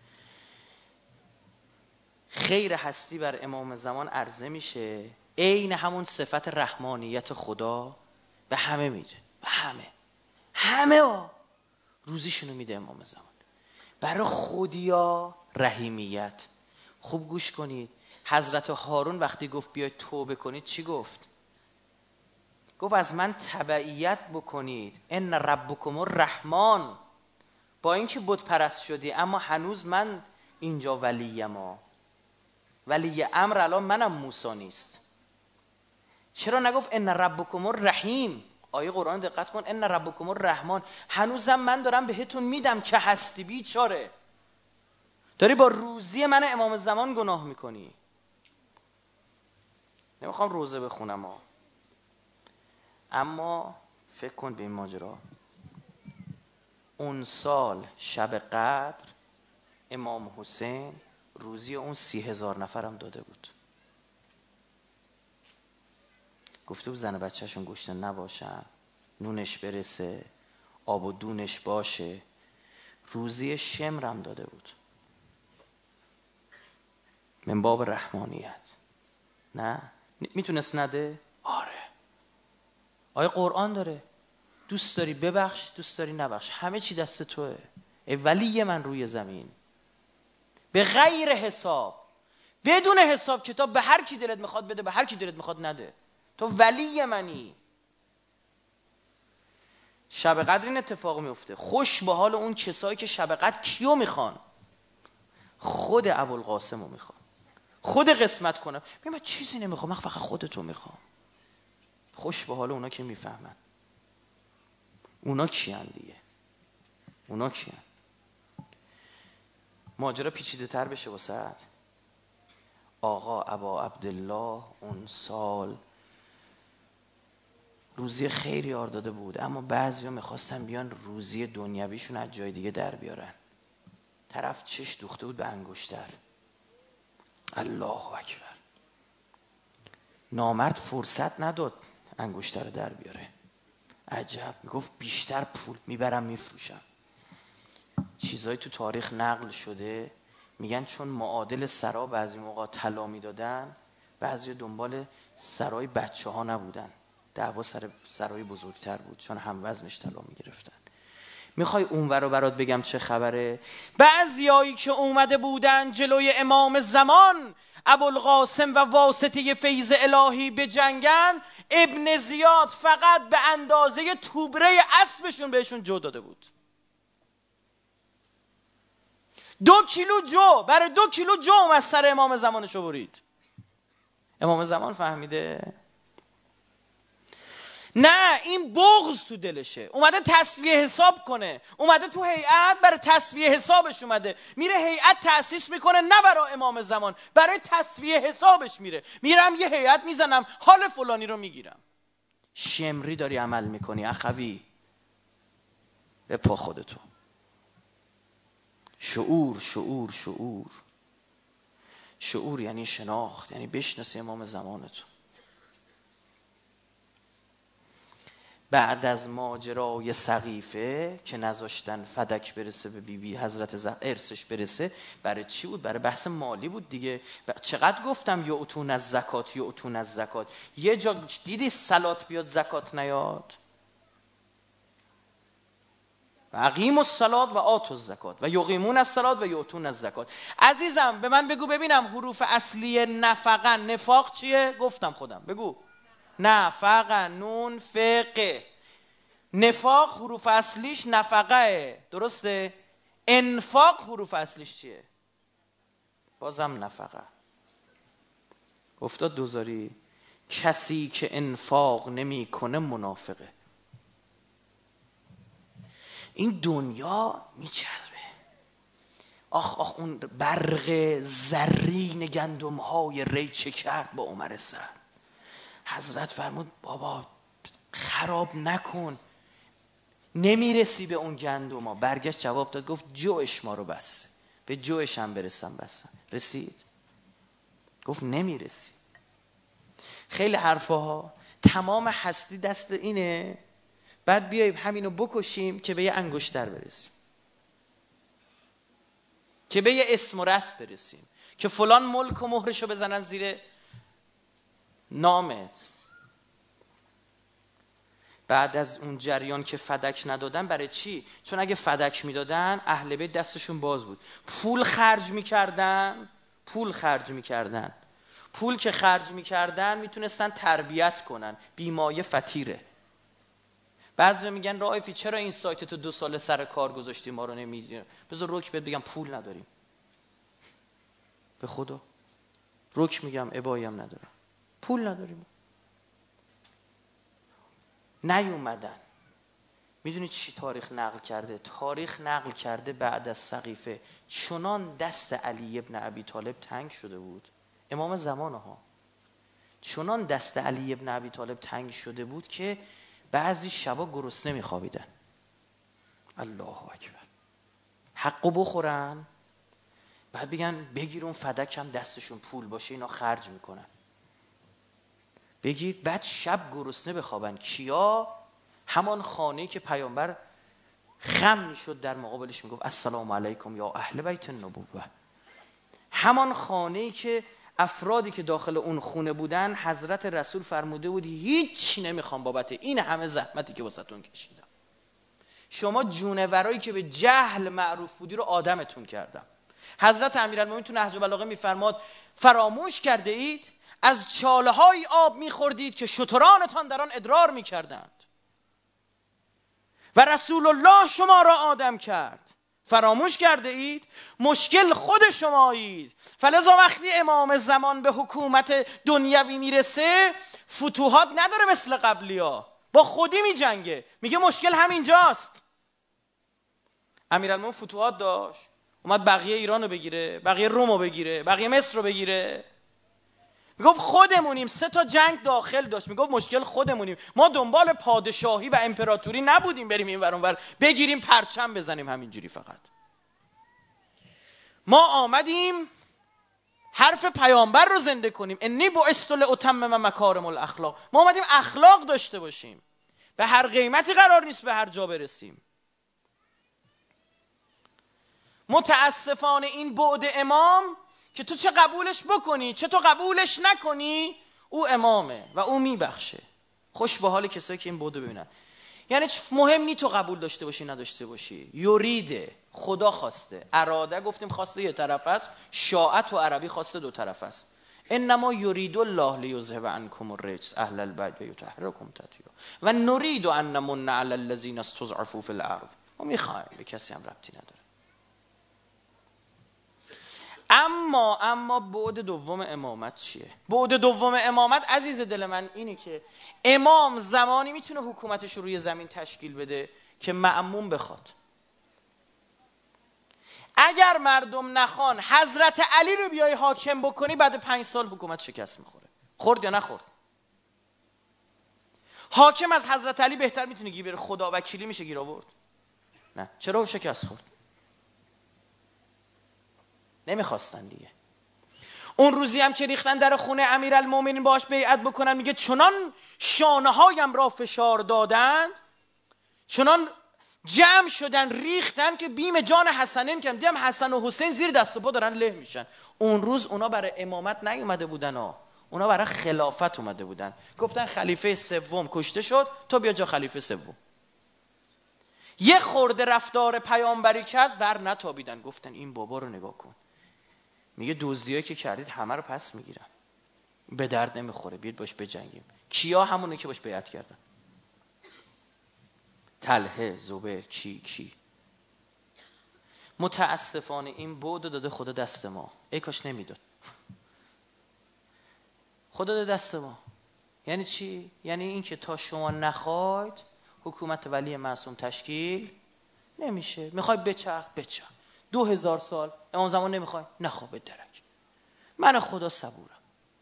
خیر هستی بر امام زمان عرضه میشه، عین همون صفت رحمانیت خدا به همه میده، به همه روزیشونو میده امام زمان. برای خودیا رحیمیت. خوب گوش کنید. حضرت هارون وقتی گفت بیاید توبه کنید چی گفت؟ گفت از من تبعیت بکنید، ان ربکم الرحمن. با اینکه بت پرست شدی اما هنوز من اینجا ولی امر الان منم موسی نیست. چرا نگفت ان ربکم الرحیم؟ آیه قرآن دقت کن، ان ربکم الرحمن. هنوزم من دارم بهتون میدم که هستی بیچاره. داری با روزی من امام زمان گناه میکنی. نمیخوام روزه بخونم اما فکر کن به این ماجرا. اون سال شب قدر امام حسین روزی اون 30,000 نفرم داده بود. گفته بود زن بچهشون گشنه نباشن، نونش برسه، آب و دونش باشه. روزی شمرم داده بود من باب رحمانیت. نه میتونست نده؟ آره. آیه قرآن داره، دوست داری ببخش، دوست داری نبخش، همه چی دست توه. ای ولی من روی زمین، به غیر حساب، بدون حساب کتاب، به هر کی دلت میخواد بده، به هر کی دلت میخواد نده. تو ولی منی. شب قدر این اتفاق میفته. خوش به حال اون کسایی که شب قدر کیو میخوان؟ خود ابوالقاسم رو میخوان، خود قسمت کنم. من چیزی نمیخوام، من فقط خودتو میخوام. خوش به حال اونا که میفهمن. اونا کیان دیگه؟ اونا کیان؟ ماجرا پیچیده تر بشه واسه آقا ابا عبدالله اون سال روزی خیری یار داده بود، اما بعضیا میخواستن بیان روزی دنیویشون از جای دیگه در بیارن. طرف چش دوخته بود به انگشتر. الله اکبر. نامرد فرصت نداد انگشتر رو در بیاره. عجب. میگفت بیشتر پول میبرم میفروشم. چیزایی تو تاریخ نقل شده میگن چون معادل سرا بعضی موقع طلا میدادن، بعضی دنبال سرای بچه ها نبودن، دعوا سر سرای بزرگتر بود چون هم وزنش طلا میگرفتن. میخوای اونور رو برات بگم چه خبره؟ بعضیایی که اومده بودن جلوی امام زمان ابوالقاسم و واسطه فیض الهی به جنگن، ابن زیاد فقط به اندازه توبره اسبشون بهشون جو داده بود. 2 کیلو جو، برای 2 کیلو جو از سر امام زمانشو برید. امام زمان فهمیده؟ نه، این بغض تو دلشه، اومده تسویه حساب کنه، اومده تو هیئت برای تسویه حسابش اومده، میره هیئت تأسیس میکنه، نه برای امام زمان، برای تسویه حسابش میرم یه هیئت میزنم حال فلانی رو میگیرم. شمری داری عمل میکنی اخوی، به پا خودتو. شعور شعور شعور شعور یعنی شناخت، یعنی بشناسی امام زمانتو. بعد از ماجرای سقیفه که نذاشتن فدک برسه به بیبی حضرت ارثش برسه، برای چی بود؟ برای بحث مالی بود دیگه. چقدر گفتم یؤتون از زکات، یؤتون از زکات. یه جا دیدی صلات بیاد زکات نیاد؟ و اقیموا الصلاة و آتوا الزکات و یقیمون الصلاة و یؤتون الزکات. عزیزم به من بگو ببینم حروف اصلی نفقه نفاق چیه؟ گفتم خودم، بگو. نفقه، نون، فقه. نفاق حروف اصلیش نفقه، درسته؟ انفاق حروف اصلیش چیه؟ بازم نفقه. افتاد دوزاری. کسی که انفاق نمی کنه منافقه. این دنیا میچربه. آخ اون برق زرین گندم های ری چه کرد با عمر سعد. حضرت فرمود بابا خراب نکن، نمیرسی به اون گندم ها. برگشت جواب داد، گفت جوش ما رو بسه، به جوش هم برسم بسم. رسید؟ گفت نمیرسی. خیلی حرفها، تمام هستی دست اینه، بعد بیاییم همینو بکشیم که به یه انگشتر برسیم، که به یه اسم و رسم برسیم، که فلان ملک و مهرشو بزنن زیر نامت. بعد از اون جریان که فدک ندادن، برای چی؟ چون اگه فدک میدادن اهل بیت دستشون باز بود، پول خرج میکردن. پول که خرج میکردن میتونستن تربیت کنن. بیمایه فطیره. بعضی میگن رائفی چرا این سایت تو 2 سال سر کار گذاشتی ما رو نمیدی؟ بذار رک بهت بگم پول نداریم. به خدا رک میگم، ابایی هم ندارم، پول نداریم. نیومدن. میدونی چی تاریخ نقل کرده؟ تاریخ نقل کرده بعد از سقیفه چنان دست علی ابن ابی طالب تنگ شده بود، امام زمانها، چنان دست علی ابن ابی طالب تنگ شده بود که بعضی شبا گرسنه میخوابیدن. الله اکبر. حقو بخورن، بعد بگن بگیر اون فدک هم دستشون پول باشه اینا خرج میکنن، بگیر. بعد شب گرسنه بخوابن. کیا؟ همان خانه‌ای که پیامبر خم میشد در مقابلش میگفت السلام علیکم یا اهل بیت النبوه. همان خانه‌ای که افرادی که داخل اون خونه بودن حضرت رسول فرموده بود هیچ نمیخوام بابت این همه زحمتی که واسهتون کشیدم. شما جونورایی که به جهل معروف بودی رو آدمتون کردم. حضرت امیرالمومنین تو نهج البلاغه میفرماد فراموش کرده اید از چاله های آب میخوردید که شترانتان در آن ادرار میکردند و رسول الله شما را آدم کرد. فراموش کرده اید؟ مشکل خود شمایید. فلذا وقتی امام زمان به حکومت دنیوی میرسه فتوحات نداره مثل قبلیا، با خودی میجنگه، میگه مشکل همینجاست. امیرالمومنین فتوحات داشت، اومد بقیه ایران رو بگیره، بقیه روم رو بگیره، بقیه مصر رو بگیره. میگفت خودمونیم. 3 تا جنگ داخل داشت. میگفت مشکل خودمونیم. ما دنبال پادشاهی و امپراتوری نبودیم بریم این ور اون ور بگیریم پرچم بزنیم همینجوری فقط. ما آمدیم حرف پیامبر رو زنده کنیم. انی بعثت لاتمم مکارم الاخلاق. ما آمدیم اخلاق داشته باشیم. به هر قیمتی قرار نیست به هر جا برسیم. متاسفانه این بعد امام که تو چه قبولش بکنی چه تو قبولش نکنی، او امامه و او میبخشه. خوش به حال کسایی که این بعد ببینن. یعنی مهم نی تو قبول داشته باشی نداشته باشی. یریده، خدا خواسته. اراده گفتیم خواسته یه طرف است، شاعت و عربی خواسته 2 طرف است. انما یرید الله لیذهب عنکم الرجس اهل البیت و یطهرکم تطهیرا و نرید ان نمن علی الذین استضعفوا فی الارض. ما میخوایم، به کسی هم ربطی نداره. اما بعد دوم امامت چیه؟ بعد دوم امامت عزیز دل من اینه که امام زمانی میتونه حکومتش رو روی زمین تشکیل بده که مأموم بخواد. اگر مردم نخوان حضرت علی رو بیای حاکم بکنی، بعد 5 سال حکومت شکست میخوره. خورد یا نخورد؟ حاکم از حضرت علی بهتر میتونه گیر بره؟ خدا وکیلی میشه گیر آورد؟ نه. چرا شکست خورد؟ نمیخواستن دیگه. اون روزی هم که ریختن در خونه امیرالمومنین باش بیعت بکنن، میگه چنان شانه هایم را فشار دادند، چنان جمع شدن ریختن که بیم جان حسنین که دیدم حسن و حسین زیر دست و پا دارن له میشن. اون روز اونا برای امامت نیومده بودن، اونا برای خلافت اومده بودن. گفتن خلیفه سوم کشته شد، تو بیا جا خلیفه سوم. یه خورده رفتار پیامبری کرد، بر نتابیدن. گفتن این بابا رو نگاه کن، میگه دزدیایی که کردید همه رو پس میگیرم، به درد نمیخوره، بیاید باش بجنگیم. کیا؟ همونه که باش بیعت کردن. طلحه، زبیر، کی. متاسفانه این بعد داده خدا دست ما. ای کاش نمیداد. خدا داده دست ما. یعنی چی؟ یعنی این که تا شما نخواید حکومت ولی معصوم تشکیل نمیشه. میخوای بچرخ 2000 سال امام زمان نمیخوای، نخوا به درک. من خدا صبورم.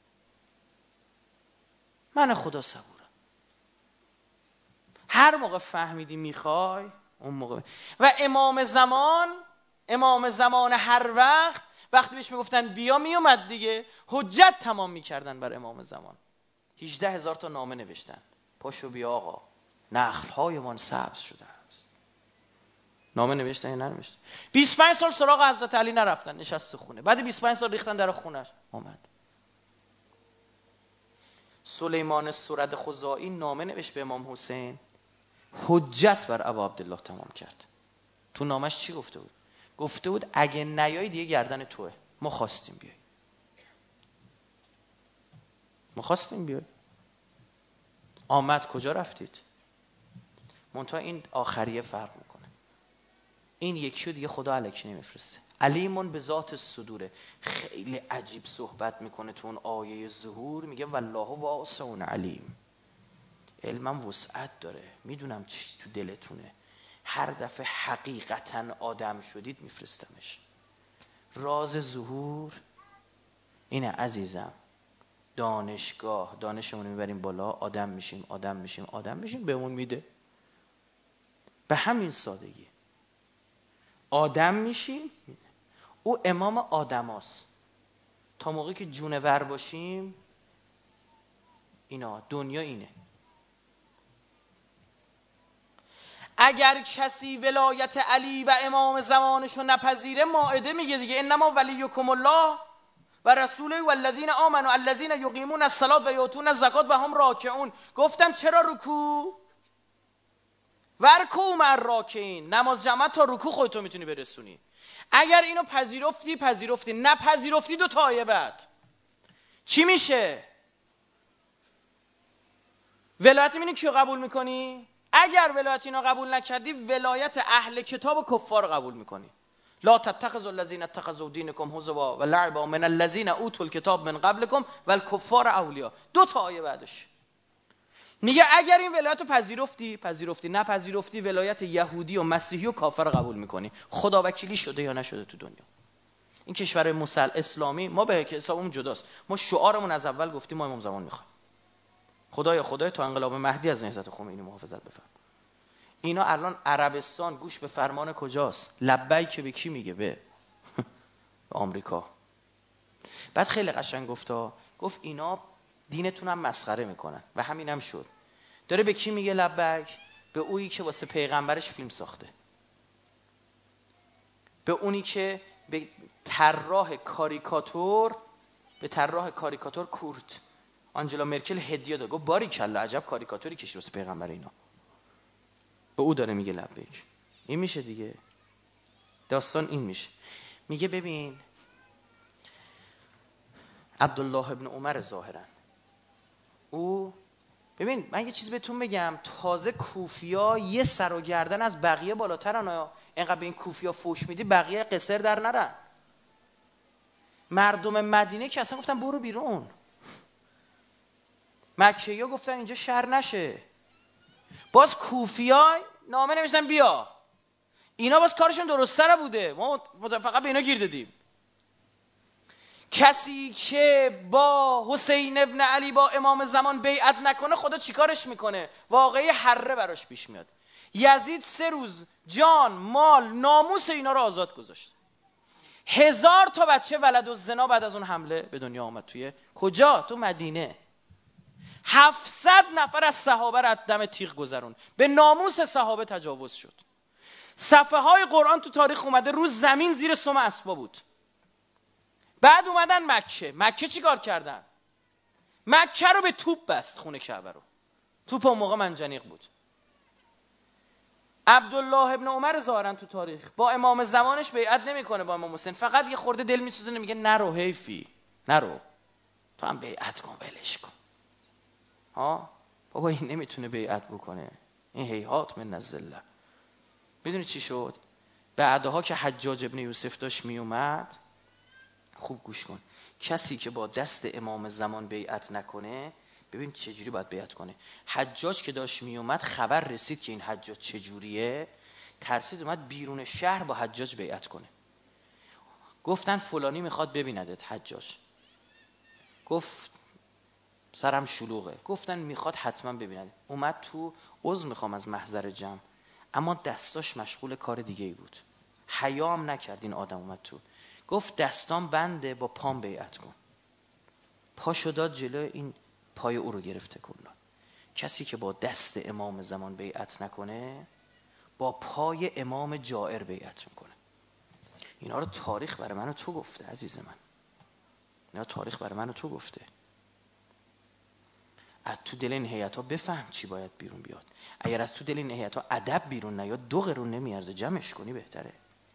هر موقع فهمیدی میخوای، اون موقع. و امام زمان هر وقتی بهش میگفتن بیا میومد دیگه، حجت تمام میکردن بر امام زمان. 18000 تا نامه نوشتن، پاشو بیا آقا، نخل‌هایمان سبز شده است. نامه نوشتن یا ننوشتن؟ 25 سال سراغ حضرت علی نرفتن، نشست تو خونه. بعد 25 سال ریختن در خونش، اومد. سلیمان سرد خزاعی نامه نوشت به امام حسین، حجت بر ابا عبدالله تمام کرد. تو نامش چی گفته بود؟ گفته بود اگه نیایی دیگه گردن توه. ما خواستیم بیای. آمد، کجا رفتید؟ منتها این آخریه فرق میکنه. این یکی رو دیگه خدا الکی نمیفرسته. علیمون به ذات صدوره. خیلی عجیب صحبت میکنه تو اون آیه ظهور، میگه والله واسع علیم. علمم وسعت داره، میدونم چی تو دلتونه. هر دفعه حقیقتا آدم شدید میفرستمش. راز ظهور اینه عزیزم. دانشمون میبریم بالا، آدم میشیم، بهمون میده. به همین سادگی آدم میشیم. او امام آدماست. تا موقعی که جونور باشیم، اینا دنیا اینه. اگر کسی ولایت علی و امام زمانشو نپذیره، مائده میگه دیگه انما ولیکم الله و رسوله و الذین آمنوا الذین یقیمون الصلاة و یؤتون الزکات و هم راکعون. گفتم چرا رکوع؟ ورکوع مع الراکعین. نماز جماعت تا رکوع خودتو میتونی برسونی. اگر اینو پذیرفتی، نپذیرفتی 2 تا آیه بعد چی میشه؟ ولایت اینو کیو قبول میکنی؟ اگر ولایت اینو قبول نکردی، ولایت اهل کتاب و کفار قبول میکنی. لا تتخذوا الذين اتخذوا دينكم هزوا ولعبا من الذين اوتوا الكتاب من قبلكم والكفار اولياء. 2 تا آیه بعدش میگه اگر این ولایت رو پذیرفتی، نپذیرفتی، ولایت یهودی و مسیحی و کافر قبول میکنی. خدا وکیلی شده یا نشده تو دنیا؟ این کشور اسلامی ما به حسابمون جداست. ما شعارمون از اول گفتیم ما امام زمان میخوایم. خدایا تا انقلاب مهدی از نهضت خمینی محافظت بفرما. اینا الان عربستان گوش به فرمان کجاست؟ لبیک به کی میگه؟ به آمریکا. بعد خیلی قشنگ گفت اینا دینتون هم مسخره میکنن و همین هم شد. داره به کی میگه لبیک؟ به اویی که واسه پیغمبرش فیلم ساخته، به اونی که به طراح کاریکاتور کورت آنجلا مرکل هدیه داد. گفت باریکلا عجب کاریکاتوری کشید واسه پیغمبر اینا. به او داره میگه لبیک. این میشه دیگه. داستان این میشه. میگه ببین عبدالله ابن عمر ظاهرا او، ببین من یه چیز بهتون بگم، تازه کوفیا یه سر و گردن از بقیه بالاترن. اینقدر به این کوفیا فوش میدی بقیه قصر در نرن. مردم مدینه که اصلا گفتن برو بیرون. مکه‌یا گفتن اینجا شهر نشه. باز کوفی‌ها نامه نوشتن بیا. اینا باز کارشون درست‌تر بوده، ما فقط به اینا گیر دادیم. کسی که با حسین ابن علی با امام زمان بیعت نکنه خدا چیکارش میکنه؟ واقعی حره براش پیش میاد. یزید 3 روز جان، مال، ناموس اینا رو آزاد گذاشت. 1000 تا بچه ولدالزنا بعد از اون حمله به دنیا آمد. توی کجا؟ تو مدینه. 700 نفر از صحابه را دم تیغ گذرون. به ناموس صحابه تجاوز شد. صفحه های قرآن تو تاریخ اومده روز زمین زیر سم اسبا بود. بعد اومدن مکه چی کار کردن؟ مکه رو به توپ بست، خونه کعبه رو. توپ اون موقع منجنیق بود. عبدالله ابن عمر ظاهرا تو تاریخ با امام زمانش بیعت نمیکنه با امام حسین، فقط یه خورده دل میسوزه، میگه نرو، حیفی، نرو، تو هم بیعت کن، ولش کن. ها بابا این نمیتونه بیعت بکنه، این هیهات من الذله. میدونی چی شد؟ بعدها که حجاج ابن یوسف داشت میومد، خوب گوش کن، کسی که با دست امام زمان بیعت نکنه، ببین چجوری باید بیعت کنه. حجاج که داشت میومد خبر رسید که این حجاج چجوریه، ترسید اومد بیرون شهر با حجاج بیعت کنه. گفتن فلانی میخواد ببیندت. حجاج گفت سرم شلوغه. گفتن میخواد حتما ببیند. اومد تو، عذر میخوام از محضر جمع، اما دستاش مشغول کار دیگه ای بود، حیام نکرد. این آدم اومد تو، گفت دستام بنده، با پام بیعت کن. پاشو داد جلو، این پای او رو گرفته کلا. کسی که با دست امام زمان بیعت نکنه با پای امام جائر بیعت میکنه. اینا رو تاریخ برای من و تو گفته عزیز من، اینا تاریخ برای من و تو گفته. از تو دل این هیئت‌ها بفهم چی باید بیرون بیاد. اگر از تو دل این هیئت‌ها ادب بیرون نیاد 2 قرون نمیارزه، جمعش کنی بهتره.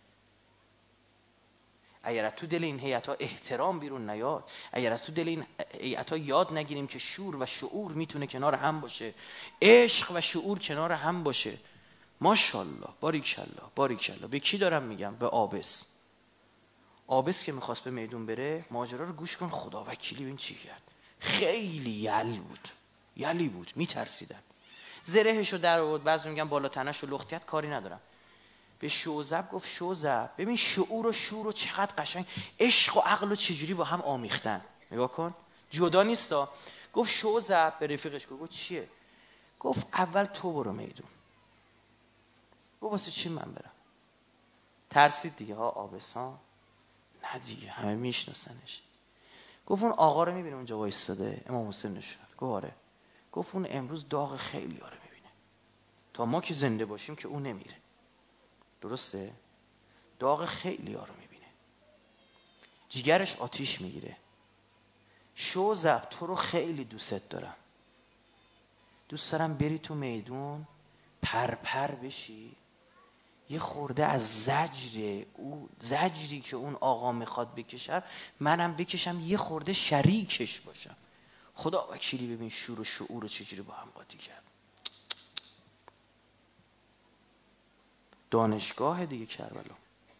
اگر از تو دل این هیئت‌ها احترام بیرون نیاد، اگر از تو دل این هیئت‌ها یاد نگیریم که شور و شعور میتونه کنار هم باشه، عشق و شعور کنار هم باشه، ماشاءالله، باریکالله باریکالله. به کی دارم میگم؟ به عابس. عابس که میخواست به میدون بره، ماجرا رو گوش کن، خدا وکیلی ببین چی کرد. خیلی یلی بود، میترسیدن. زرهشو در آورد، بعضی میگن بالا تنه‌شو لخت کرد، کاری ندارم. به شوذب گفت شوذب ببین شعور و شور و چقدر قشنگ، عشق و عقل و چجوری با هم آمیختن، نگاه کن، جدا نیستا. گفت شوذب به رفیقش گفت چیه؟ گفت اول تو برو میدون. گفت واسه چی من برم؟ ترسید دیگه ها عابس ها. نه دیگه همه میشناسنش. گفت اون آقا رو میبینه اونجا وایساده، امام حسین نشون. گفت آره. گفت اون امروز داغ خیلی ها رو میبینه، تا ما که زنده باشیم که اون نمیره. درسته؟ داغ خیلی ها رو میبینه، جیگرش آتیش میگیره. شوذب تو رو خیلی دوست دارم، دوست دارم بری تو میدون پرپر بشی، یه خورده از زجری که اون آقا میخواد بکشه منم بکشم، یه خورده شریکش باشم. خدا وکیلی ببین شور و شعور رو چجوری با هم قاطی کرد. دانشگاه دیگه کربلا.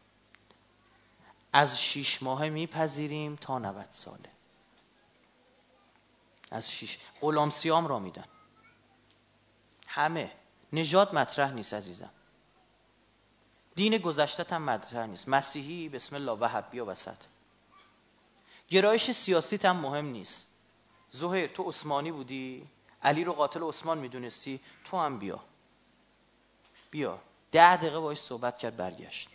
از 6 ماهه میپذیریم تا 90 ساله. از 6 غلام سیام را میدن. همه نژاد مطرح نیست عزیزم، دین گذشته هم مطرح نیست، مسیحی بسم الله وهابی وسط، گرایش سیاسی هم مهم نیست. زهیر تو عثمانی بودی، علی رو قاتل عثمان میدونستی، تو هم بیا 10 دقیقه باهاش صحبت کرد، برگشت.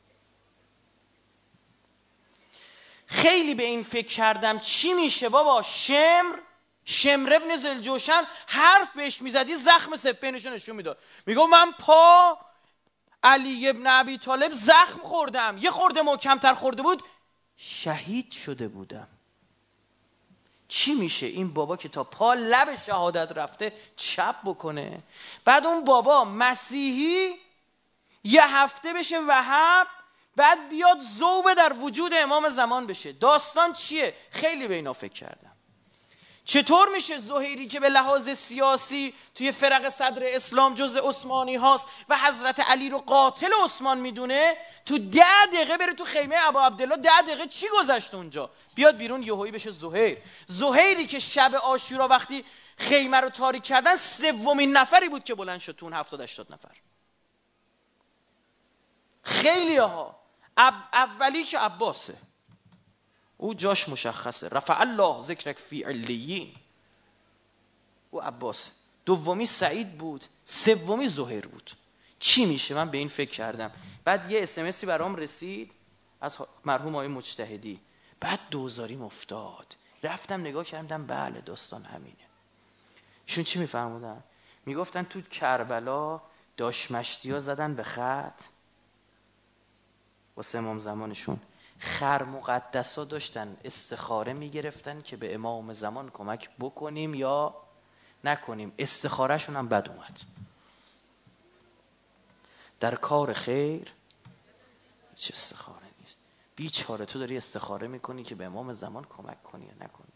خیلی به این فکر کردم چی میشه بابا شمر ابن ذوالجوشن حرف بهش میزدی زخم صفینشو نشون میداد، میگو من پا علی ابن ابی طالب زخم خوردم، یه خورده محکمتر خورده بود شهید شده بودم. چی میشه این بابا که تا پا لب شهادت رفته چپ بکنه، بعد اون بابا مسیحی یه هفته بشه وهاب، بعد بیاد ذوبه در وجود امام زمان بشه. داستان چیه؟ خیلی به اینا فکر کردم. چطور میشه زهیری که به لحاظ سیاسی توی فرق صدر اسلام جز عثمانی هاست و حضرت علی رو قاتل عثمان میدونه، تو 10 دقیقه بره تو خیمه ابا عبدالله؟ 10 دقیقه چی گذشت اونجا؟ بیاد بیرون یهویی بشه زهیری که شب عاشورا وقتی خیمه رو تاریک کردن 3مین نفری بود که بلند شد تو اون 70-80 نفر. خیلی ها اولی که عباسه، او جاش مشخصه، رفع الله ذکرک فی علیین، او عباسه. دومی سعید بود، سومی زهیر بود. چی میشه؟ من به این فکر کردم. بعد یه اسمسی برام رسید از مرحوم آقای مجتهدی، بعد دوزاریم افتاد. رفتم نگاه کردم، بله داستان همینه. ایشون چی میفرمودن؟ میگفتن تو کربلا داش مشتی ها زدن به خط واسه امام زمانشون، خر مقدس ها داشتن استخاره میگرفتن که به امام زمان کمک بکنیم یا نکنیم. استخاره شون هم بد اومد. در کار خیر چه استخاره نیست. بیچاره تو داری استخاره میکنی که به امام زمان کمک کنی یا نکنی.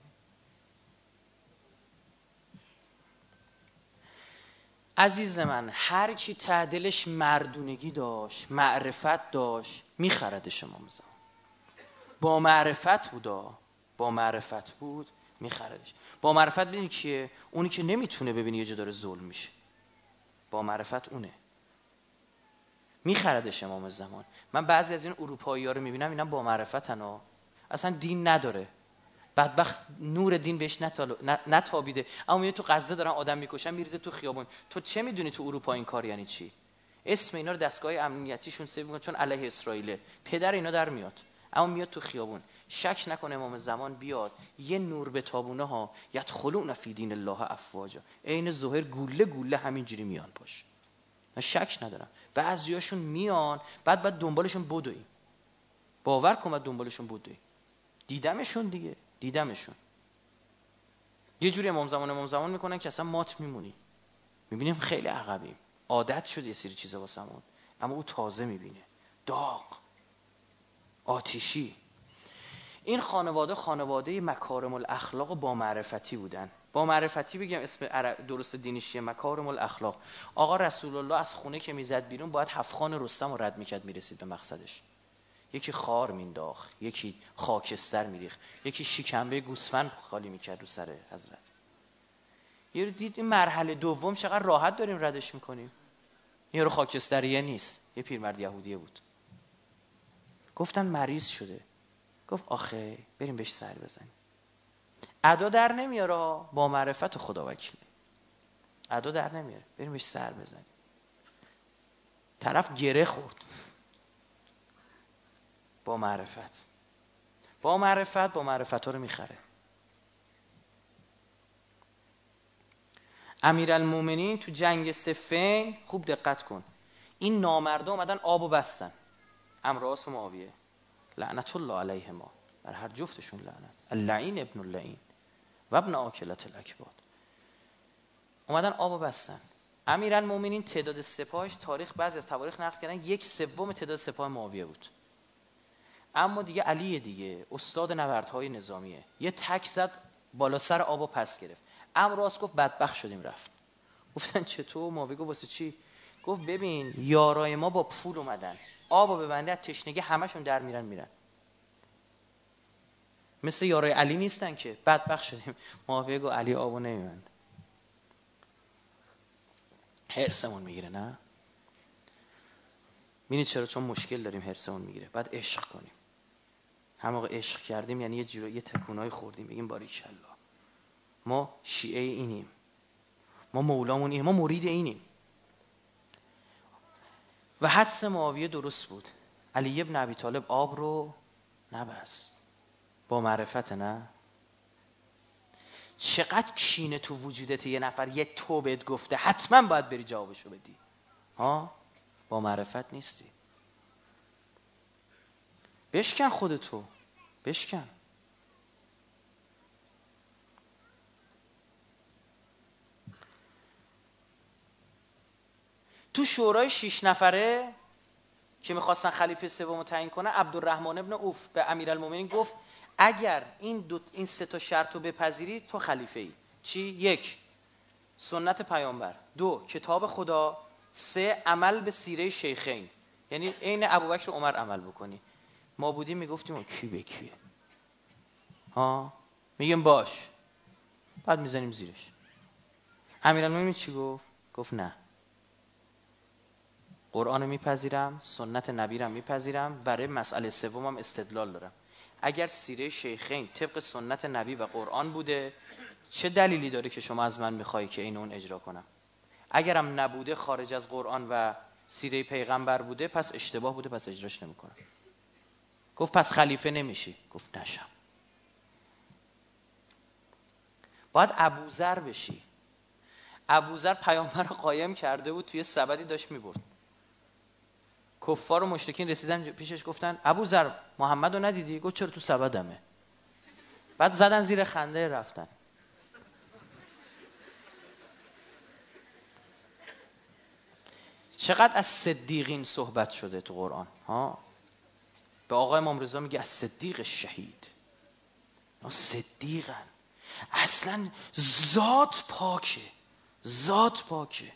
عزیز من، هر کی ته دلش مردونگی داشت، معرفت داشت، میخردش امام زمان. با معرفت بود میخردش. با معرفت ببینی کیه؟ اونی که نمیتونه ببینی یه جا داره ظلم میشه. با معرفت اونه، میخردش امام زمان. من بعضی از این اروپایی ها رو میبینم، اینا با معرفتن ها، اصلا دین نداره، بدبخت نور دین بهش نتابیده، اما میگه تو غزه دارن آدم میکشن، میریزه تو خیابون. تو چه میدونی تو اروپا این کار یعنی چی؟ اسم اینا رو دستگاه امنیتیشون سیو میکنن چون علیه اسرائیل، پدر اینا در میاد، اما میاد تو خیابون. شک نکنه امام زمان بیاد یه نور به تابونه ها، یدخلون فی دین الله افواجا، عین ظهر گوله گوله همینجوری میان باش. من شک ندارم بعضیاشون میان، بعد دنبالشون بدوی. باور کن بعد دنبالشون بدوی. دیدمشون دیگه، دیدمشون یه جوری امام زمان میکنن که اصلا مات میمونی. میبینیم خیلی عقبیم، عادت شد یه سری چیزا واسمون، اما او تازه میبینه، داغ، آتیشی. این خانواده مکارم الاخلاق و با معرفتی بودن. با معرفتی بگم اسم درست دینیش چیه؟ مکارم الاخلاق. آقا رسول الله از خونه که میزد بیرون باید 7 خان رستم رو رد میکرد میرسید به مقصدش. یکی خار مینداخت، یکی خاکستر میریخت، یکی شکمبه گوسفند خالی میکرد رو سر حضرت. یه رو دید این مرحله دوم چقدر راحت داریم ردش میکنیم. یه رو خاکستریه نیست، یه پیرمرد یهودیه بود. گفتن مریض شده. گفت آخه بریم بهش سر بزنیم. ادا در نمیاره، با معرفت خدا وکیله. ادا در نمیاره، بریم بهش سر بزنیم. طرف گره خورد. با معرفت ها رو میخره. امیرالمومنین تو جنگ صفین، خوب دقت کن، این نامردا اومدن آبو بستن. عمرواس و معاویه لعنت الله علیهما، بر هر جفتشون لعنت. اللعین ابن اللعین و ابن آکلت الاکباد. اومدن آبو بستن. امیرالمومنین تعداد سپاهش، تاریخ بعضی از تواریخ نقل کردن 1/3 تعداد سپاه معاویه بود. اما دیگه علیه دیگه، استاد نبردهای نظامیه، یه تک زد بالا سر آبو پس گرفت. عمرواس گفت بدبخت شدیم رفت. گفتن چطور؟ معاویه گفت واسه چی؟ گفت ببین یارای ما با پول اومدن، آبو ببنده از تشنگی همشون در میرن. مثل یارای علی نیستن که بدبخت شدیم. معاویه گفت علی آبو نمیبند. حرصمون میگیره نه؟ ببینید چرا؟ چون مشکل داریم حرصمون میگیره. بعد عشق کنیم. هم موقع عشق کردیم یعنی یه تکونای خوردیم، بگیم باریکالله ما شیعه اینیم، ما مولامون اینیم، ما مرید اینیم. و حدس معاویه درست بود. علی ابن ابی طالب آب رو نبست. با معرفت نه؟ چقدر کینه تو وجودت یه نفر یه تو بهت گفته حتما باید بری جوابشو بدی. ها؟ با معرفت نیستی. بشکن خودتو، بشکن. تو شورای 6 نفره که میخواستن خلیفه سومو تعیین کنه، عبدالرحمن ابن عوف به امیرالمومنین گفت اگر این سه تا شرط رو بپذیری تو خلیفه ای. چی؟ 1 سنت پیامبر، 2 کتاب خدا، 3 عمل به سیره شیخین، یعنی عین ابوبکر و عمر عمل بکنی. ما بودیم میگفتیم کی به کیه، ها میگیم باش، بعد میزنیم زیرش. امیرالمومنین چی گفت؟ گفت نه، قرآن رو میپذیرم، سنت نبی رو میپذیرم، برای مسئله سومم استدلال دارم. اگر سیره شیخین طبق سنت نبی و قرآن بوده، چه دلیلی داره که شما از من میخوایی که اینو اون اجرا کنم؟ اگرم نبوده، خارج از قرآن و سیره پیغمبر بوده، پس اشتباه بوده، پس اجراش نمیکنم. گفت پس خلیفه نمیشی. گفت نشم، باید ابوذر بشی. ابوذر پیامبر رو قایم کرده بود، توی سبدی داشت میبرد. کفار و مشرکین رسیدن پیشش، گفتن ابوذر محمد رو ندیدی؟ گفت چرا تو سبدمه. بعد زدن زیر خنده رفتن. چقدر از صدیقین صحبت شده تو قرآن ها. به آقای امام رضا میگه از صدیق شهید. صدیقن، اصلا ذات پاکه، ذات پاکه.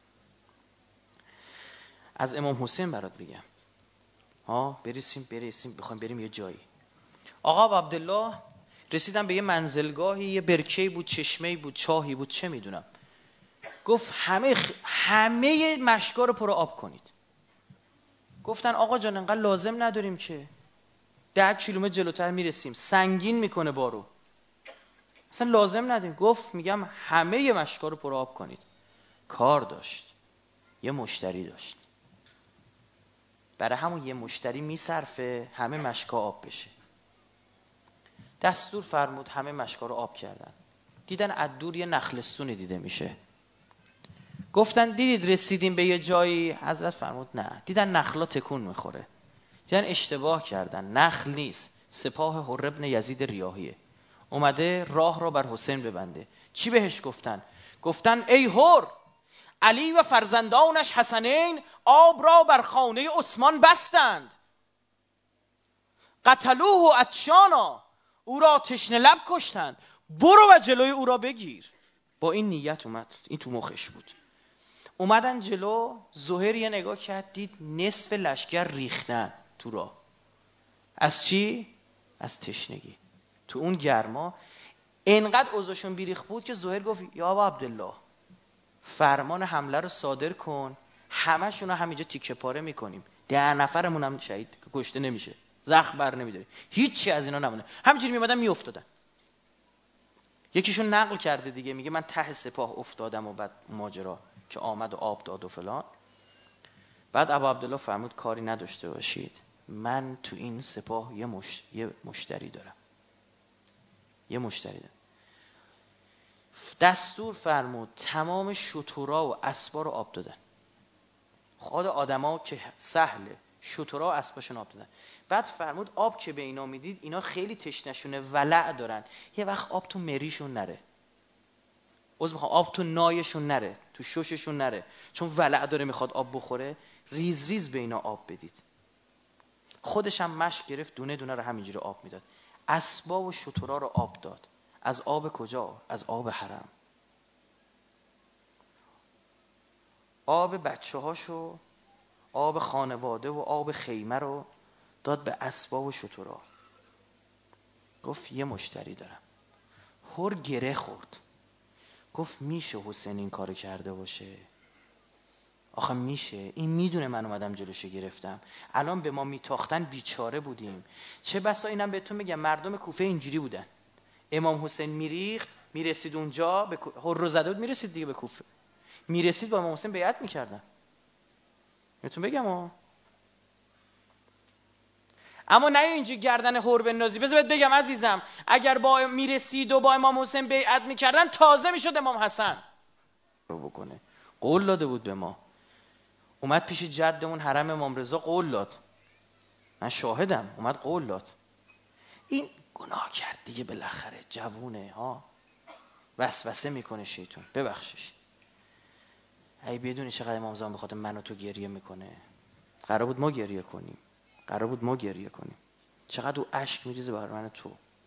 از امام حسین برات بگم ها، برسیم بخوایم بریم یه جایی. آقا عبدالله رسیدن به یه منزلگاهی، یه برکه‌ای بود، چشمه‌ای بود، چاهی بود، چه میدونم. گفت همه مشکا رو پر آب کنید. گفتن آقا جان انقدر لازم نداریم که، 10 کیلومتر جلوتر میرسیم، سنگین میکنه بارو، اصلا لازم نداریم. گفت میگم همه مشکا رو پر آب کنید. کار داشت، یه مشتری داشت، برای همون یه مشتری میصرفه همه مشکا آب بشه. دستور فرمود همه مشکا رو آب کردن. دیدن از دور یه نخلستونی دیده میشه. گفتن دیدید رسیدیم به یه جایی؟ حضرت فرمود نه. دیدن نخلا تکون میخوره، دیدن اشتباه کردن، نخل نیست، سپاه حر ابن یزید ریاحیه، اومده راه را بر حسین ببنده. چی بهش گفتن؟ گفتن ای حر، علی و فرزندانش حسنین آب را بر خانه عثمان بستند، قتلوه و عطشانا، او را تشنه لب کشتند، برو و جلوی او را بگیر. با این نیت اومد، این تو مخش بود. اومدن جلو، زهیر یه نگاه کرد، دید نصف لشکر ریختن تو راه. از چی؟ از تشنگی. تو اون گرما اینقدر اوضاعشون بیریخ بود که زهیر گفت یا ابا عبدالله فرمان حمله رو صادر کن، همشون رو همینجا تیکه پاره میکنیم، 10 نفرمون هم شهید کشته نمیشه، زخم بر نمیداره، هیچی از اینا نمونه. همینجوری میومدن میافتادن. یکیشون نقل کرده دیگه، میگه من ته سپاه افتادم و بعد ماجرا که آمد و آب داد و فلان. بعد ابا عبدالله فرمود کاری نداشته باشید، من تو این سپاه یه مشتری دارم، یه مشتری دارم. دستور فرمود تمام شترا و اسبا رو آب دادن. خود آدما که سهله، شترا و اسباشون آب دادن. بعد فرمود آب که به اینا میدید، اینا خیلی تشنشونه، ولع دارن، یه وقت آب تو مریشون نره، آب تو نایشون نره، تو شششون نره، چون ولع داره میخواد آب بخوره، ریز ریز به اینا آب بدید. خودش هم مشک گرفت، دونه دونه رو همینجوری آب میداد. اسبا و شترا رو آب داد. از آب کجا؟ از آب حرم. آب بچه هاشو، آب خانواده و آب خیمه رو داد به اسبا و شترا. گفت یه مشتری دارم. هر گره خورد، گفت میشه حسین این کارو کرده باشه؟ آخه میشه، این میدونه من اومدم جلوشو گرفتم، الان به ما میتاختن بیچاره بودیم. چه بسا اینم بهتون میگم مردم کوفه اینجوری بودن، امام حسین میریخت میرسید اونجا به هر رو زده بود، میرسید دیگه به کوفه، میرسید با امام حسین بیعت میکردن. بهتون بگم اما نه اینجوری گردن هر بندازی. بذار بهت بگم عزیزم، اگر با میرسید و با امام حسین بیعت میکردن، تازه میشد امام حسن رو بکنه. قول داده بود به ما، اومد پیش جدمون حرم امام رضا قول داد، من شاهدم، اومد قول داد. این گناه کرد دیگه، بالاخره جوونه ها، وسوسه میکنه شیطان، ببخشش. ای بدونی چقدر امام زمان بخاطر من و تو گریه میکنه. قرار بود ما گریه کنیم، قرار بود ما گریه کنیم. چقدر او اشک میریزه برای من و تو.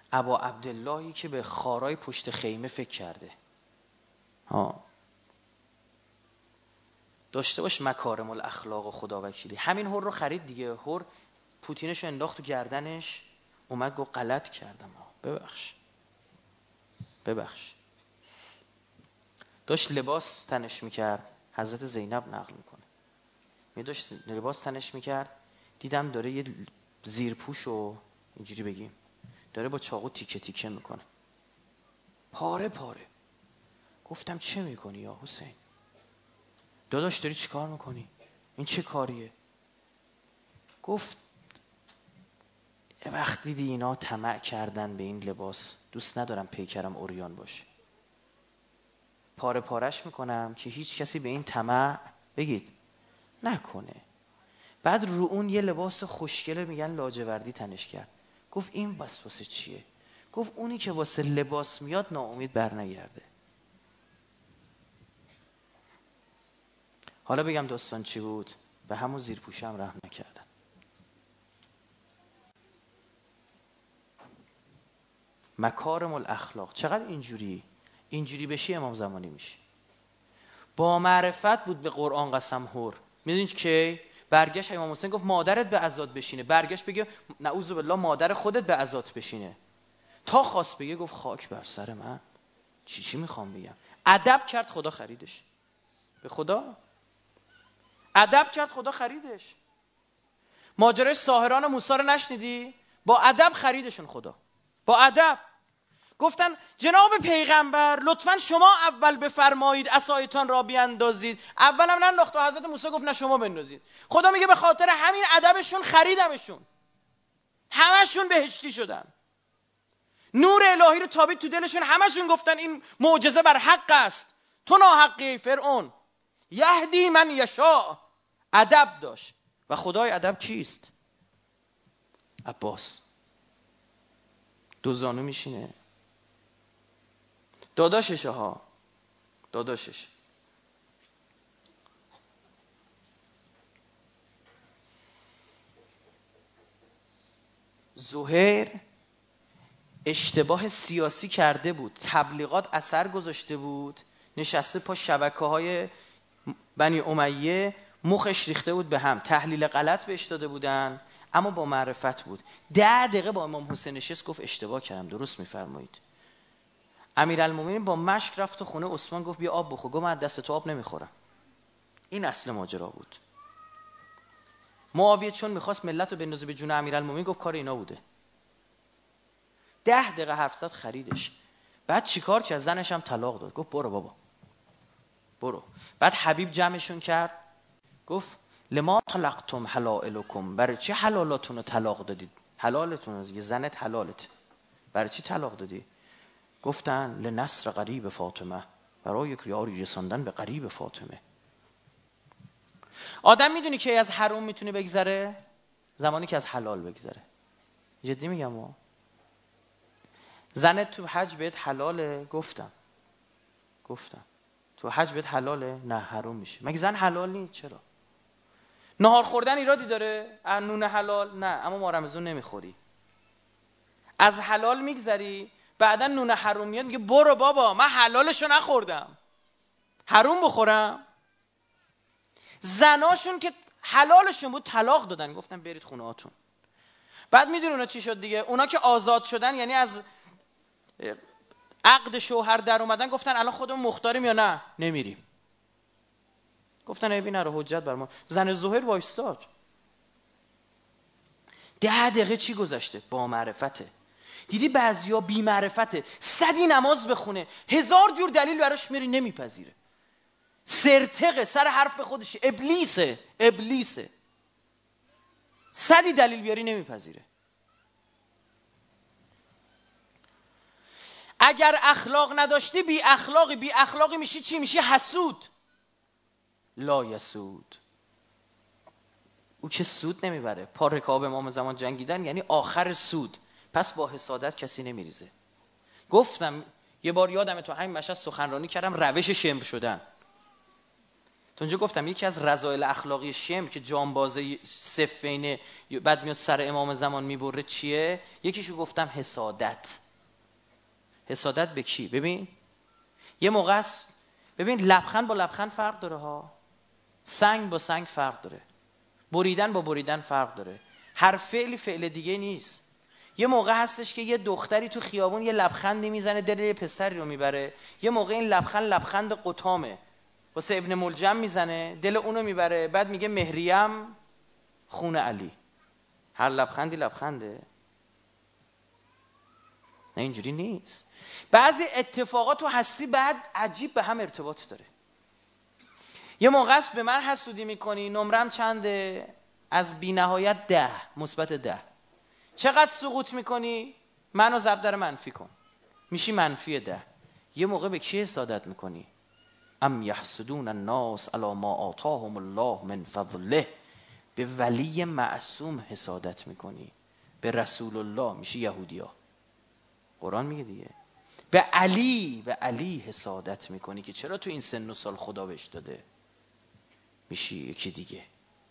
ابا عبداللهی که به خارای پشت خیمه فکر کرده. داشته باش مکارم الاخلاق و خدا وکیلی. همین هور رو خرید دیگه. هور پوتینش انداخت تو گردنش، اومد گفت غلط کردم، ببخش. داشت لباس تنش میکرد، حضرت زینب نقل میکنه، داشت لباس تنش میکرد، دیدم داره یه زیرپوشو اینجوری بگیم داره با چاقو تیکه تیکه میکنه، پاره پاره. گفتم چه میکنی یا حسین؟ داداش داری چی کار میکنی؟ این چه کاریه؟ گفت وقت دیدی اینا طمع کردن به این لباس، دوست ندارم پیکرم عریان باشه، پاره پارش میکنم که هیچ کسی به این طمع بگید نکنه. بعد رو اون یه لباس خوشگله میگن لاجوردی تنش کرد. گفت این بس واسه چیه؟ گفت اونی که واسه لباس میاد ناامید بر نگرده. حالا بگم داستان چی بود؟ به همون زیرپوشه هم رحم نکردن. مکارم الاخلاق. چقدر اینجوری بشی امام زمانی میشی. با معرفت بود به قرآن قسم هور. میدونید که برگشت امام حسین گفت مادرت به عزات بشینه، برگشت بگه نعوذ بالله مادر خودت به عزات بشینه. تا خواست بگه گفت خاک بر سر من، چی میخوام بگم؟ ادب کرد خدا خریدش. به خدا ادب کرد خدا خریدش. ماجرای ساحران موسی رو نشنیدی؟ با ادب خریدشون خدا، با ادب. گفتن جناب پیغمبر لطفاً شما اول بفرمایید عصایتان را بیاندازید. اول هم ننداخت و حضرت موسی گفت نه شما بندازید. خدا میگه به خاطر همین ادبشون خریدمشون، همشون بهشتی شدن. نور الهی رو تابید تو دلشون، همشون گفتن این معجزه بر حق است، تو ناحقی فرعون. یهدی من یشاء. ادب داشت. و خدای ادب کیست؟ عباس. دو زانو میشینه، داداششه ها، داداشش. زهیر اشتباه سیاسی کرده بود، تبلیغات اثر گذاشته بود، نشسته پا شبکه‌های بنی امیه، مخش ریخته بود به هم، تحلیل غلط بهش داده بودن، اما با معرفت بود. 10 دقیقه با امام حسین نشست گفت اشتباه کردم، درست میفرمایید. امیرالمومنین با مشک رفت تو خونه عثمان گفت بیا آب بخور، گفت من از دست تو آب نمیخورم. این اصل ماجرا بود. معاویه چون میخواست ملت رو بندازه به جون امیرالمومنین گفت کار اینا بوده. 10 دقیقه حرف زد خریدش. بعد چیکار کرد؟ زنش هم طلاق داد. گفت برو بابا برو. بعد حبیب جمعشون کرد گفت لما طلقتم حلائلکم، برای چی حلالاتون رو طلاق دادید؟ حلالتون دیگه، زنت حلالت، برای چی طلاق دادی؟ گفتن لنصر قریب فاطمه، برای یک یاری رساندن به قریب فاطمه. آدم میدونی که از حرام میتونه بگذره؟ زمانی که از حلال بگذره. جدی میگم زنت تو حج بهت حلاله؟ گفتم تو حج بهت حلاله؟ نه حرام میشه. مگه زن حلال نیست؟ چرا؟ نهار خوردن ایرادی داره؟ نون حلال؟ نه، اما ما رمضان نمیخوری. از حلال میگذری، بعدا نون حرام میاد میگه برو بابا من حلالشو نخوردم، حرام بخورم. زناشون که حلالشون بود طلاق دادن، گفتن برید خونه هاتون. بعد میدونی اونا چی شد دیگه؟ اونا که آزاد شدن، یعنی از عقد شوهر در اومدن، گفتن الان خودمون مختاریم یا نه؟ نمیریم. گفتن ای بی نره حجت بر ما. زن زهیر وایستاد. 10 دقیقه چی گذشته؟ با معرفته. دیدی بعضیا بی معرفته، 100 نماز بخونه، 1000 جور دلیل براش میری نمیپذیره، سرتقه، سر حرف خودشه، ابلیسه 100 دلیل بیاری نمیپذیره. اگر اخلاق نداشتی بی اخلاقی میشی چی؟ میشی حسود. لا یسود، او که سود نمیبره. پا رکاب امام زمان جنگیدن یعنی آخر سود، پس با حسادت کسی نمیریزه. گفتم یه بار یادمه تو همین مشهد سخنرانی کردم، روش شمر شدن. تو اونجا گفتم یکی از رذایل اخلاقی شمر که جانبازه صفینه بعد میاد سر امام زمان میبره چیه؟ یکیشو گفتم حسادت. حسادت به کی؟ ببین یه موقع است، ببین لبخند با لبخند فرق داره ها، سنگ با سنگ فرق داره، بریدن با بریدن فرق داره، هر فعلی فعل دیگه نیست. یه موقع هستش که یه دختری تو خیابون یه لبخندی میزنه دل یه پسری رو میبره، یه موقع این لبخند قطامه واسه ابن ملجم میزنه دل اونو میبره، بعد میگه مهریم خون علی. هر لبخندی لبخنده؟ نه اینجوری نیست. بعضی اتفاقات تو هستی بعد عجیب به هم ارتباط داره. یه موقع است به من حسودی میکنی، نمرم چنده؟ از بی نهایت 10 مثبت 10. چقدر سقوط میکنی؟ منو ضرب در منفی کن، میشی منفی 10. یه موقع به کی حسادت میکنی؟ ام یحسدون الناس علی ما آتاهم الله من فضله. به ولی معصوم حسادت میکنی، به رسول الله میشی یهودیا. قرآن میگه دیگه. به علی حسادت میکنی که چرا تو این سن و سال خدا بهش داده، میشی یکی دیگه.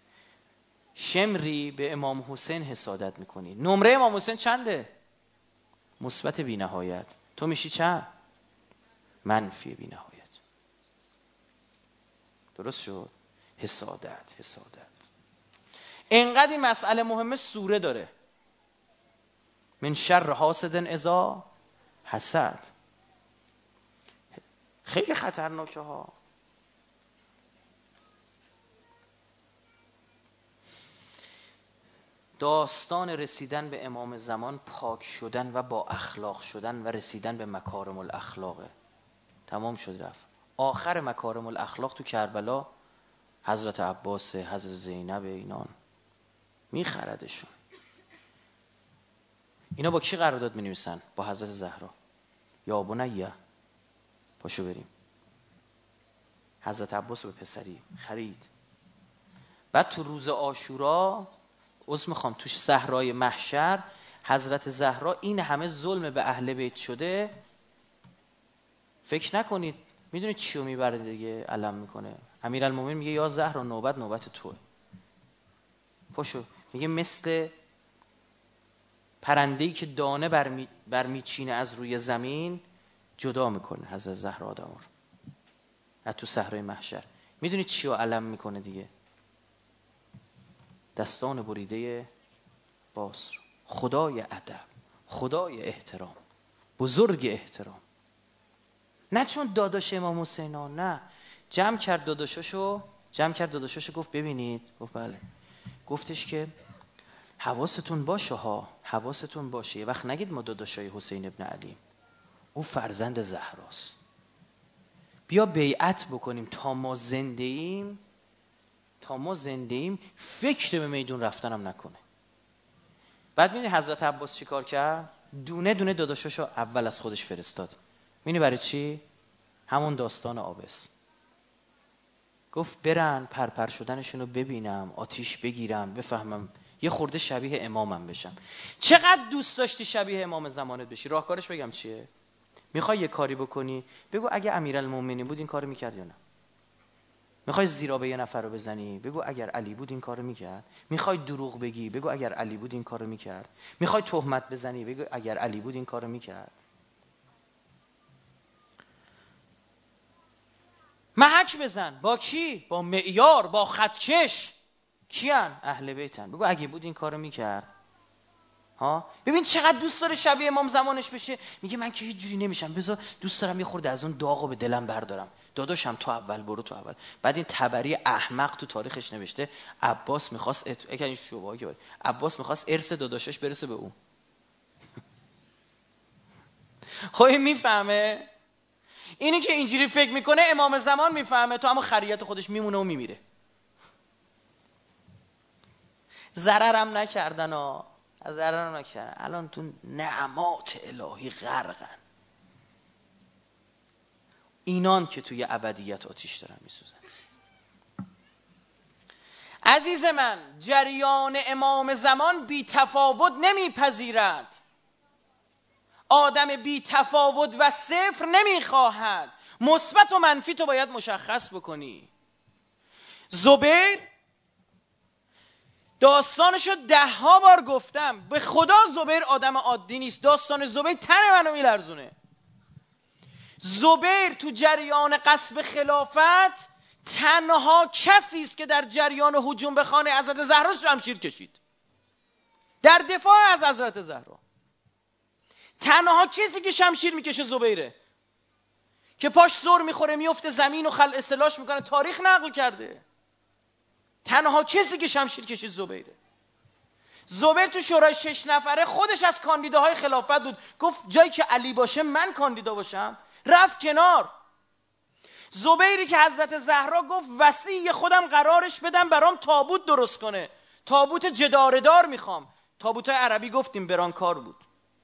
شمری به امام حسین حسادت میکنی، نمره امام حسین چنده؟ مثبت بی نهایت. تو میشی چند؟ منفی بی نهایت. درست شد؟ حسادت. اینقدر این مسئله مهمه سوره داره. من شر حاسد اذا حسد. خیلی خطرناکه ها. داستان رسیدن به امام زمان پاک شدن و با اخلاق شدن و رسیدن به مکارم الاخلاقه. تمام شد رفت. آخر مکارم الاخلاق تو کربلا حضرت عباس، حضرت زینب، اینان میخردشون. اینا با کی قرارداد می‌نویسن؟ با حضرت زهرا. یا بنیه پاشو بریم. حضرت عباس به پسری خرید. بعد تو روز عاشورا میخوام توش صحرای محشر حضرت زهرا این همه ظلم به اهل بیت شده، فکر نکنید میدونید چیو میبره دیگه، علم میکنه. امیرالمومنین میگه یا زهرا نوبت توه. پاشو. میگه مثل پرنده‌ای که دانه برمیچینه از روی زمین جدا میکنه حضرت زهرا آدم‌ها رو از تو صحرای محشر. میدونید چیو علم میکنه دیگه؟ دستان بریده باز. خدای ادب، خدای احترام، بزرگ احترام. نه چون داداش امام حسین، نه، جمع کرد داداشاشو گفت ببینید، گفت بله، گفتش که حواستون باشه ها، حواستون باشه، یه وقت نگید ما داداشای حسین ابن علی، او فرزند زهراست. بیا بیعت بکنیم تا ما زنده ایم فکر به میدون رفتنم نکنه. بعد میدونی حضرت عباس چی کار کرد؟ دونه دونه داداشاشو اول از خودش فرستاد. میدونی برای چی؟ همون داستان آبس. گفت برن پرپر شدنشونو ببینم، آتیش بگیرم، بفهمم یه خورده شبیه امامم بشم. چقدر دوست داشتی شبیه امام زمانت بشی؟ راهکارش بگم چیه؟ میخوای یه کاری بکنی بگو اگه امیرالمومنین بود این کارو میکرد یا نه. میخوای زیرا به یه نفر رو بزنی بگو اگر علی بود این کارو میکرد. میخوای دروغ بگی بگو اگر علی بود این کارو میکرد. میخوای تهمت بزنی بگو اگر علی بود این کارو میکرد. محک بزن. با کی؟ با معیار، با خطکش. کیان؟ اهل بیتن. بگو اگه بود این کارو میکرد. ها ببین چقدر دوست داره شبیه امام زمانش بشه. میگه من که هیچ جوری نمیشم، بذار دوست دارم یه خورده از اون داغو به دلم بردارم. داداشم تو اول برو، تو اول. بعد این تبری احمق تو تاریخش نوشته عباس میخواست این شوبایی عباس میخواست ارث داداشش برسه به اون. خب این میفهمه؟ اینی که اینجوری فکر میکنه امام زمان میفهمه، تو اما خریت خودش میمونه و میمیره. ضررم نکردن ها، ضررم نکردن. الان تو نعمات الهی غرقن. اینان که توی ابدیت آتیش دارن میسوزن. عزیز من، جریان امام زمان بی تفاوت نمیپذیرد. آدم بی تفاوت و صفر نمیخواهد. مثبت و منفی تو باید مشخص بکنی. زبیر داستانشو 10 بار گفتم، به خدا زبیر آدم عادی نیست. داستان زبیر تن منو میلرزونه. زبیر تو جریان غصب خلافت تنها کسی است که در جریان هجوم به خانه حضرت زهرا شمشیر کشید، در دفاع از حضرت زهرا. تنها کسی که شمشیر میکشه زبیره، که پاش سر میخوره میفته زمین و خلع اصلاش میکنه. تاریخ نقل کرده. تنها کسی که شمشیر کشید زبیره. زبیر تو شورای 6 نفره خودش از کاندیداهای خلافت بود. گفت جایی که علی باشه من کاندیدا باشم. رفت کنار. زبیری که حضرت زهرا گفت وصی خودم قرارش بدم برام تابوت درست کنه، تابوت جداردار میخوام. تابوتای عربی گفتیم برانکار بود.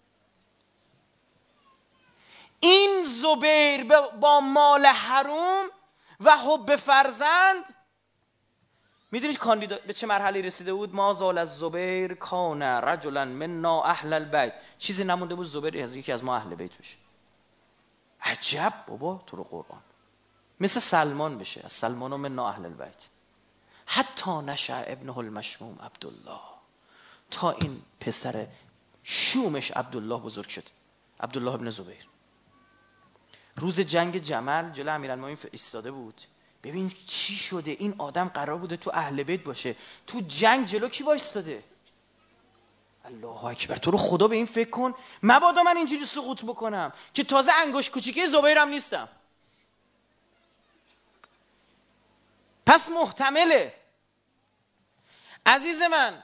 این زبیر با مال حروم و حب فرزند، میدونید کاندیدا به چه مرحله رسیده بود؟ ما زال از زبیر کان رجلا منا اهل البیت. چیزی نمونده بود زبیر از یکی از ما اهل بیت بشه. عجب بابا، تو رو قرآن. مثل سلمان بشه، از سلمان و منا اهل البیت. حتی نشأ ابنه المشموم عبدالله، تا این پسر شومش عبدالله بزرگ شد. عبدالله ابن زبیر روز جنگ جمل جلو امیرالمومنین ایستاده بود. ببین چی شده. این آدم قرار بوده تو اهل بیت باشه، تو جنگ جلو کی وایستاده؟ الله اکبر. تو رو خدا به این فکر کن، مبادا من اینجوری سقوط بکنم که تازه انگشت کوچیکه زبیرم نیستم. پس محتمله. عزیز من،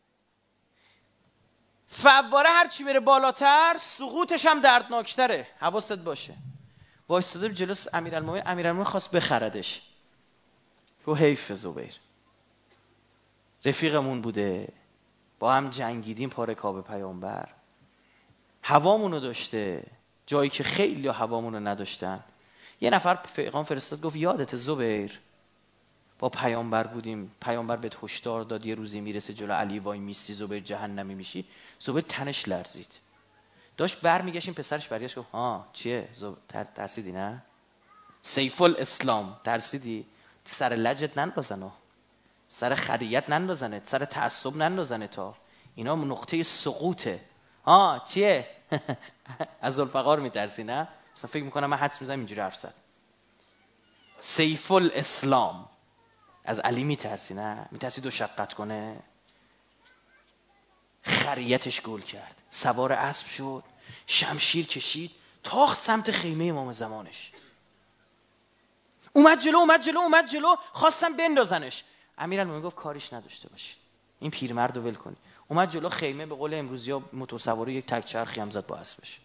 فواره هر چی بره بالاتر سقوطش هم دردناکتره. حواست باشه. وایستاده جلو امیرالمومنین. امیرالمومنین خواست بخردش. تو حیف زبیر، رفیقمون بوده، با هم جنگیدیم پا رکاب پیامبر، هوامونو داشته جایی که خیلی هوامونو نداشتن. یه نفر پیغام فرستاد گفت یادت زبیر با پیامبر بودیم، پیامبر بهت هشدار داد یه روزی میرسه جلو علی وای میستی زبیر جهنمی میشی. زبیر تنش لرزید. داشت برمیگشت، پسرش برگشت گفت ها چیه ترسیدی؟ نه سیف الاسلام ترسیدی؟ سر لجت نندازنه، سر خریت نندازنه، سر تعصب نندازنه. تا اینا نقطه سقوطه. ها چیه؟ از ذوالفقار میترسی؟ نه مثلا فکر میکنم من حدس میزنم اینجوری حرف زد. سیف الاسلام، از علی میترسی؟ نه میترسی دو شقت کنه. خریتش گل کرد، سوار اسب شد، شمشیر کشید، تاخت سمت خیمه امام زمانش. اومد جلو، خواستم بندازنش. امیرالمومنین گفت کاریش نداشته باشید، این پیرمرد رو ول کنید. اومد جلو خیمه، به قول امروزیا موتور سواری یک تک چرخی هم زد با اسبش.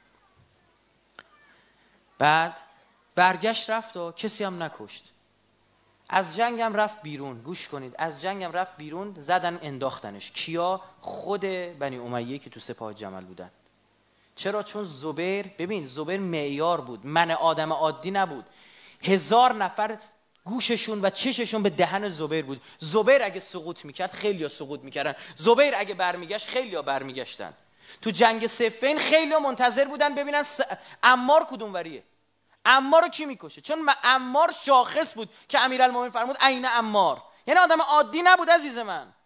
بعد برگشت رفت و کسی هم نکشت. از جنگم رفت بیرون. گوش کنید، از جنگم رفت بیرون، زدن انداختنش. کیا؟ خود بنی امیه که تو سپاه جمل بودن. چرا؟ چون زبیر، ببین زبیر معیار بود، من آدم عادی نبود. 1000 نفر گوششون و چششون به دهن زبیر بود. زبیر اگه سقوط میکرد خیلیا سقوط میکردن، زبیر اگه برمیگشت خیلیا برمیگشتن. تو جنگ صفین خیلیا منتظر بودن ببینن عمار کدوم وریه، عمار رو کی میکشه. چون عمار شاخص بود که امیرالمومنین فرمود عین عمار. یعنی آدم عادی نبود عزیز من.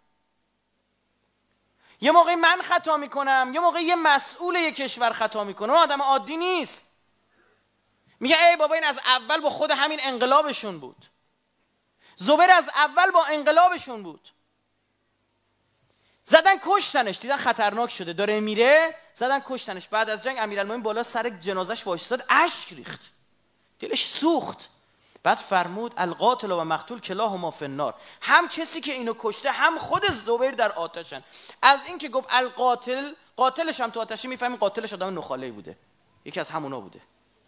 یه موقعی من خطا میکنم، یه موقعی یه مسئول یه کشور خطا میکنه، اون آدم عادی نیست. میگه ای بابا این از اول با خود همین انقلابشون بود. زبیر از اول با انقلابشون بود. زدن کشتنش، دیدن خطرناک شده داره میره، زدن کشتنش. بعد از جنگ امیرالمومنین بالا سر جنازش وایساد، اشک ریخت، دلش سوخت. بعد فرمود القاتل و مقتول کلاهما فی النار. هم کسی که اینو کشته هم خود زبیر در آتشن. از این که گفت القاتل، قاتلش هم تو آتشه، میفهمیم قاتلش آدم نخاله‌ای بوده، یکی از همونا بوده.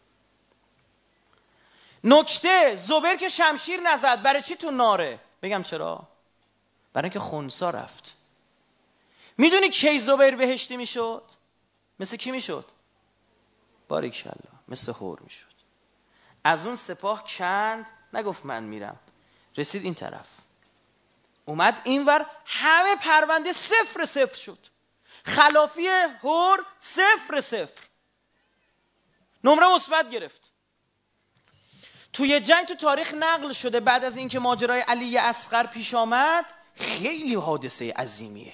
نکته، زبیر که شمشیر نزد، برای چی تو ناره؟ بگم چرا؟ برای اینکه خنثی رفت. میدونی کی زبیر بهشتی میشد؟ مثل کی میشد؟ باریکالله، مثل حور میشد. از اون سپاه کند، نگفت من میرم، رسید این طرف، اومد اینور، همه پرونده 0-0 شد. خلافی حور 0-0، نمره مثبت گرفت. توی جنگ تو تاریخ نقل شده بعد از اینکه ماجرای علی اصغر پیش آمد خیلی حادثه عظیمیه.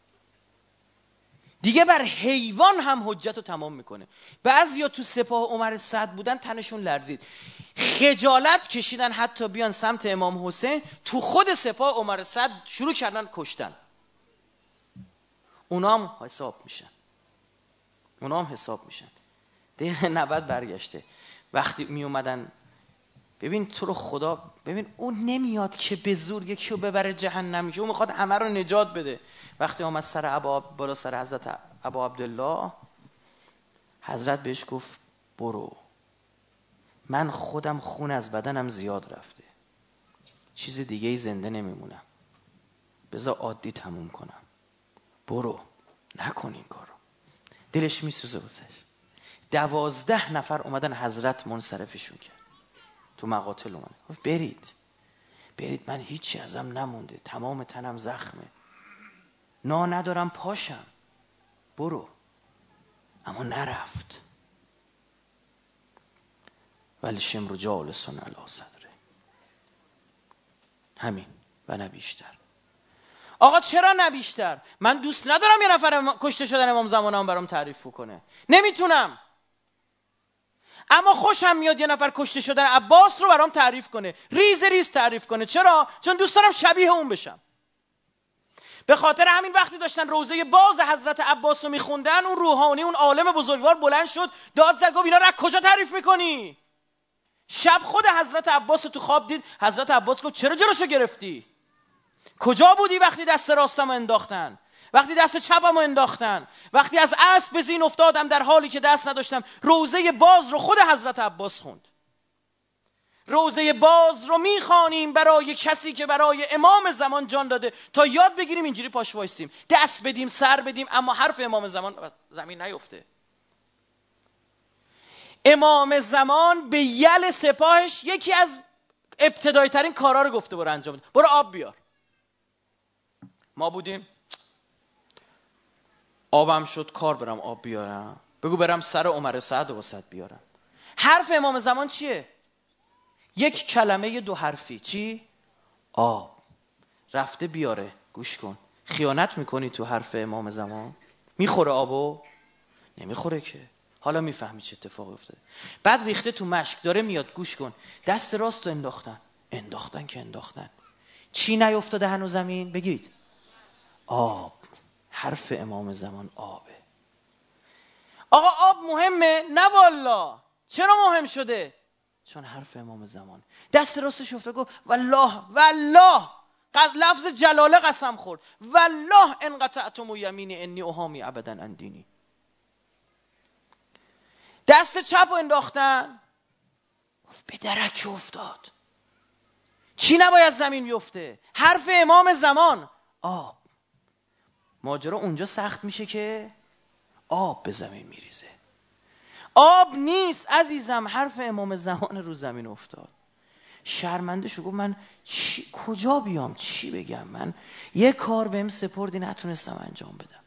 دیگه بر حیوان هم حجت رو تمام میکنه. بعضیا تو سپاه عمر سعد بودن تنشون لرزید، خجالت کشیدن حتی بیان سمت امام حسین. تو خود سپاه عمر سعد شروع کردن کشتن. اونا هم حساب میشن. دقیقه 90 برگشته. وقتی می اومدن، ببین تو رو خدا، ببین اون نمیاد که به زور یکی رو ببره جهنم، که اون میخواد همه رو نجات بده. وقتی آمد بالا سر حضرت ابا عبدالله، حضرت بهش گفت برو، من خودم خون از بدنم زیاد رفته، چیز دیگه ای زنده نمیمونم، بذار عادی تموم کنم، برو نکن این کارو. دلش میسوزه واسش. 12 نفر اومدن حضرت منصرفشون کرد. تو مقاتل اومد گفت برید، من هیچی ازم نمونده، تمام تنم زخمه، ندارم پاشم، برو. اما نرفت. ولی شمر جالسون علی صدره، همین و نه بیشتر. آقا چرا نه بیشتر؟ من دوست ندارم یه نفر کشته شدن امام زمانم برام تعریف کنه، نمیتونم. اما خوشم میاد یه نفر کشته شدن عباس رو برام تعریف کنه، ریز تعریف کنه. چرا؟ چون دوست دارم شبیه اون بشم. به خاطر همین وقتی داشتن روزه باز حضرت عباس رو میخوندن، اون روحانی، اون عالم بزرگوار بلند شد داد زد، گفت اینا رو از کجا تعریف میکنی؟ شب خود حضرت عباس رو تو خواب دید. حضرت عباس گفت چرا جلوشو گرفتی؟ کجا بودی وقتی دست راستم انداختن؟ وقتی دست چپم انداختن؟ وقتی از اسب به زین افتادم در حالی که دست نداشتم؟ روزه باز رو خود حضرت عباس خوند. روزه باز رو میخوانیم برای کسی که برای امام زمان جان داده، تا یاد بگیریم اینجوری پاش وایسیم، دست بدیم، سر بدیم، اما حرف امام زمان زمین نیفته. امام زمان به یل سپاهش یکی از ابتدایی ترین کارا رو گفته برو انجام بده، برو آب بیار. ما بودیم آبم شد کار برم آب بیارم، بگو برم سر عمر سعد و واسط بیارم. حرف امام زمان چیه؟ یک کلمه 2 حرفی. چی؟ آب. رفته بیاره. گوش کن، خیانت میکنی تو حرف امام زمان؟ میخوره آبو؟ نمیخوره که. حالا میفهمی چه اتفاقی افتاده. بعد ریخته تو مشک داره میاد. گوش کن، دست راست رو انداختن. چی نیفتاده هنوز زمین؟ بگید آب. حرف امام زمان آبه. آقا آب مهمه؟ نه والله. چرا مهم شده؟ چون حرف امام زمان. دست راستش افتاد گفت والله لفظ جلاله قسم خورد، والله ان قطعتم یمینی انی احامی ابدا عن دینی. دست چپ رو انداختن، گفت به درک افتاد. چی نباید زمین بیفته؟ حرف امام زمان آب. ماجرا اونجا سخت میشه که آب به زمین میریزه. آب نیست عزیزم، حرف امام زمان رو زمین افتاد. شرمنده شو، گفت من کجا بیام، چی بگم؟ من یه کار بهم سپردی نتونستم انجام بدم.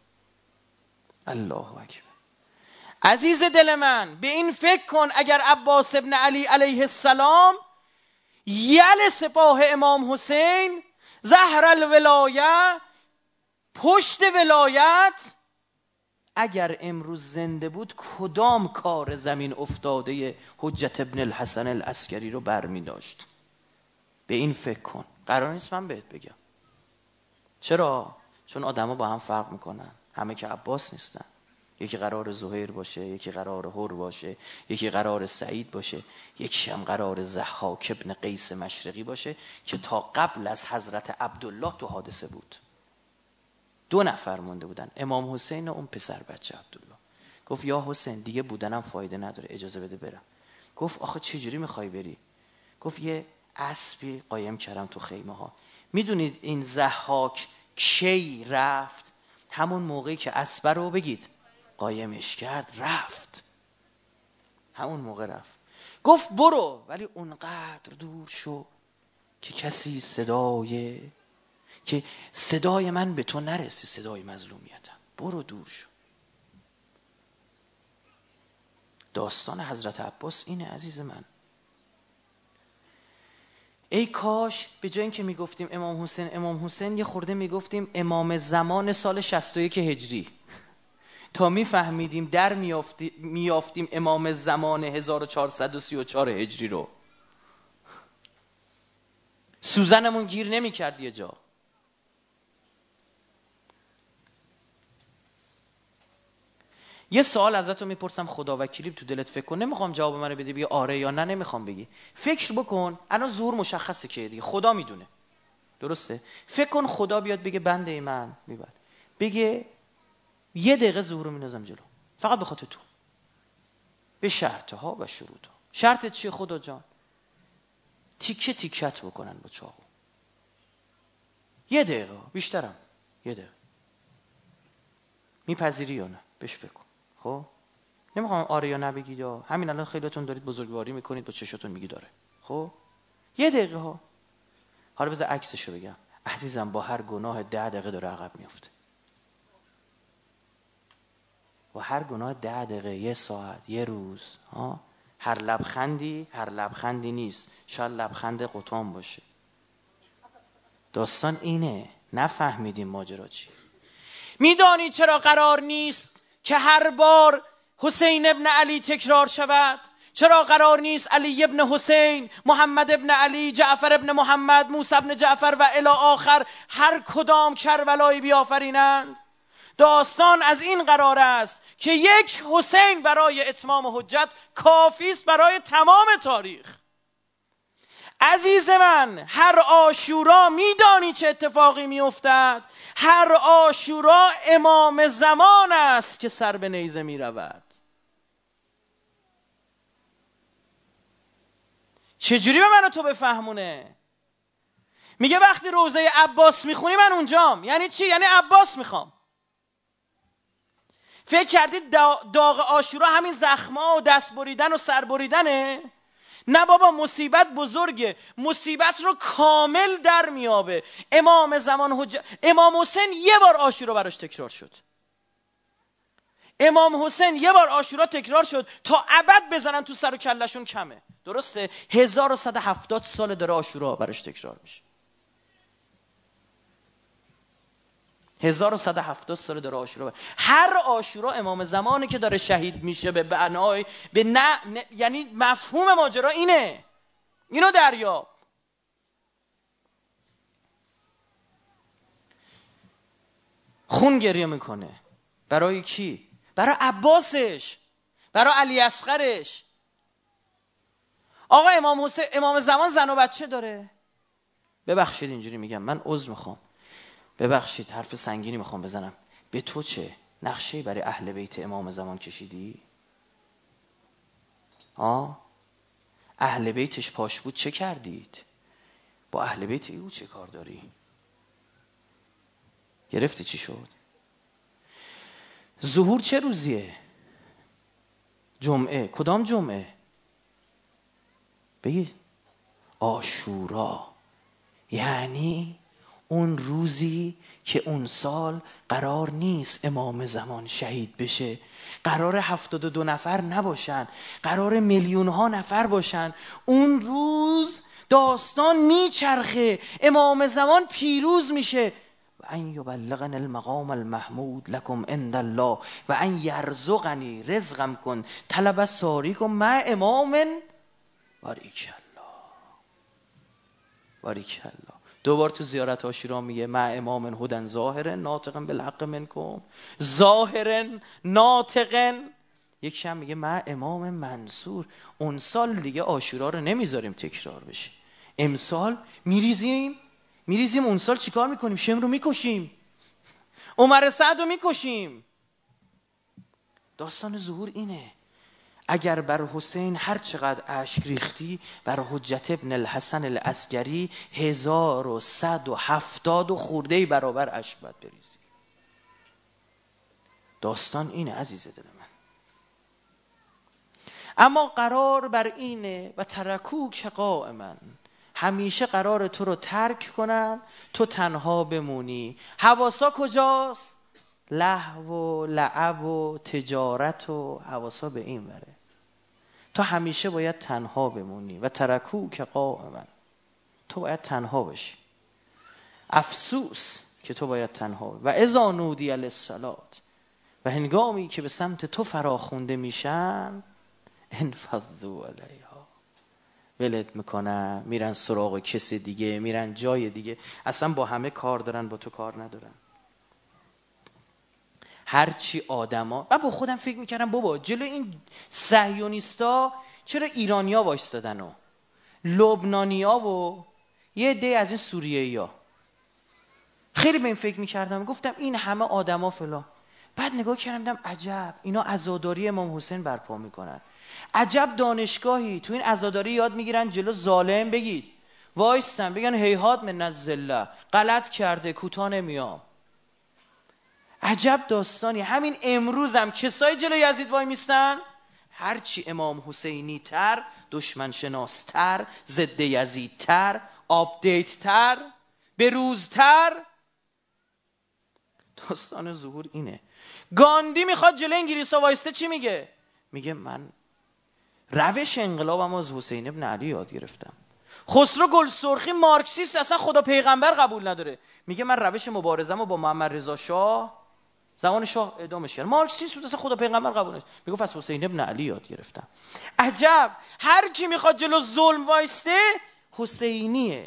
الله اکبر. عزیز دل من، به این فکر کن اگر عباس ابن علی علیه السلام یل سپاه امام حسین، زهر الولایه، پشت ولایت، اگر امروز زنده بود کدام کار زمین افتاده حجت ابن الحسن العسکری رو برمی داشت؟ به این فکر کن. قرار نیست من بهت بگم. چرا؟ چون آدما با هم فرق میکنن. همه که عباس نیستن. یکی قرار زهیر باشه، یکی قرار حر باشه، یکی قرار سعید باشه، یکی هم قرار ضحاک ابن قیس مشرقی باشه که تا قبل از حضرت عبدالله تو حادثه بود. 2 نفر مونده بودن، امام حسین و اون پسر بچه عبدالله. گفت یا حسین دیگه بودنم فایده نداره، اجازه بده برم. گفت آخه چجوری میخوای بری؟ گفت یه اسبی قایم کردم تو خیمه ها. میدونید این ضحاک کی رفت؟ همون موقعی که اسب رو بگید قایمش کرد رفت. همون موقع رفت. گفت برو، ولی اونقدر دور شو که کسی صدای من به تو نرسی، صدای مظلومیتم. برو دور شو. داستان حضرت عباس اینه عزیز من. ای کاش به جای اینکه میگفتیم امام حسین یه خورده میگفتیم امام زمان سال 61 هجری تا میفهمیدیم در میافتیم امام زمان 1434 هجری رو. سوزنمون گیر نمیکرد یه جا. یه سوال ازتون میپرسم، خدا وکیلی تو دلت فکر کن، نمیخوام جواب من رو بدی بگی آره یا نه، نمیخوام بگی، فکر بکن. الان ظهور مشخصه که دیگه خدا میدونه، درسته؟ فکر کن خدا بیاد بگه بنده من میبر، بگه یه دقیقه ظهور رو میندازم جلو، فقط به خاطر تو، به شرطها و شروطها. شرطت چیه خدا جان؟ تیکه تیکت بکنن با چاقو. یه دقیقه، بیشترم یه دقیقه. میپذیری یا نه؟ بهش فکر کن. خب نمیخوام آره یا نه بگید، یا همین الان خیلیاتون دارید بزرگواری میکنید با چشاتون میگی داره. خب یه دقیقه ها. حالا بذار عکسشو بگم. عزیزم با هر گناه 10 دقیقه داره عقب میفته. با هر گناه 10 دقیقه، یه ساعت، یه روز، هر لبخندی نیست، شاید لبخند قطام باشه. داستان اینه، نفهمیدیم ماجرا چی. میدانی چرا قرار نیست که هر بار حسین ابن علی تکرار شود؟ چرا قرار نیست علی ابن حسین، محمد ابن علی، جعفر ابن محمد، موسی ابن جعفر و الی آخر هر کدام کربلایی بیافرینند؟ داستان از این قرار است که یک حسین برای اتمام حجت کافی است برای تمام تاریخ. عزیز من، هر عاشورا میدانی چه اتفاقی میافتد؟ هر عاشورا امام زمان است که سر به نیزه میرود. چجوری به من و تو بفهمونه؟ میگه وقتی روزه عباس میخونی من اونجام. یعنی چی؟ یعنی عباس میخوام. فکر کردید داغ عاشورا همین زخما و دست بریدن و سر بریدنه؟ نه بابا، مصیبت بزرگه. مصیبت رو کامل در میابه. امام زمان امام حسین یه بار عاشورا براش تکرار شد. امام حسین یه بار عاشورا تکرار شد تا ابد بزنن تو سر و کلشون کمه. درسته؟ 1170 سال داره عاشورا براش تکرار میشه. 1170 سال داره عاشورا. هر عاشورا امام زمانی که داره شهید میشه به بنای یعنی مفهوم ماجرا اینه. اینو دریاب. خون گریه میکنه. برای کی؟ برای عباسش، برای علی اصغرش. آقا امام زمان زن و بچه داره. ببخشید اینجوری میگم، من عذر میخوام، ببخشید حرف سنگینی میخوام بزنم. به تو چه؟ نقشه‌ای برای اهل بیت امام زمان کشیدی؟ اهل بیتش پاش بود چه کردید؟ با اهل بیت او چه کار داری؟ گرفتی چی شد؟ ظهور چه روزیه؟ جمعه. کدام جمعه؟ بگید. عاشورا. یعنی اون روزی که اون سال قرار نیست امام زمان شهید بشه، قرار 72 نفر نباشن، قرار میلیون ها نفر باشن. اون روز داستان میچرخه، امام زمان پیروز میشه. و ان یبلغنی المقام المحمود لکم عند الله و ان یرزقنی رزقم کن طلب ساریکم مع امام باریک الله. باریک الله. دوبار تو زیارت عاشورا میگه مع امام هدن ظاهرن ناطقن بالحق منکم. ظاهرن ناطقن. یک شم میگه مع امام منصور. اون سال دیگه عاشورا رو نمیذاریم تکرار بشه. امسال میریزیم. اون سال چیکار میکنیم؟ شم رو میکشیم، عمر سعد رو میکشیم. داستان ظهور اینه. اگر بر حسین هر چقدر اشک ریختی، بر حجت ابن الحسن العسکری 1170 خورده برابر اشک باید بریزی. داستان اینه عزیز دل من. اما قرار بر اینه و ترکوک قائما، همیشه قرار تو رو ترک کنن، تو تنها بمونی. حواسا کجاست؟ لهو و لعب و تجارت و حواسا به این بره. تو همیشه باید تنها بمونی. و ترکوک قائما. تو باید تنها باشی. افسوس که تو باید تنها باشی. و اذا نودی للصلاة، و هنگامی که به سمت تو فراخونده میشن، انفضوا علیها، ولت میکنن، میرن سراغ کسی دیگه، میرن جای دیگه، اصلا با همه کار دارن، با تو کار ندارن. هرچی آدما، من با خودم فکر میکردم بابا جلو این صهیونیستا چرا ایرانیا وایستادن و لبنانیا و یه عده از این سوریه‌ای‌ها. خیلی به این فکر میکردم، گفتم این همه آدما فلان. بعد نگاه کردم عجب اینا عزاداری امام حسین برپا میکنن. عجب دانشگاهی تو این عزاداری یاد میگیرن جلو ظالم بگید وایستن، بگن هیهات من الذله، غلط کرده کوتاه نمیام. عجب داستانی. همین امروز هم کسای جلوی یزید وای میستن، هرچی امام حسینی تر، دشمن شناس تر، ضد یزید تر، آپدیت تر، بروزتر. داستان ظهور اینه. گاندی میخواد جلوی انگلیسا وایسته چی میگه؟ میگه من روش انقلابم از حسین ابن علی یاد گرفتم. خسرو گلسرخی مارکسیست، اصلا خدا پیغمبر قبول نداره، میگه من روش مبارزه‌مو با محمد رضا شاه زمان شاه اعدامش کرد، مارکسیست بود، اصلا خدا پیغمبر قبول نداره، میگه از حسین ابن علی یاد گرفتم. عجب، هر کی میخواد جلو ظلم وایسته حسینیه.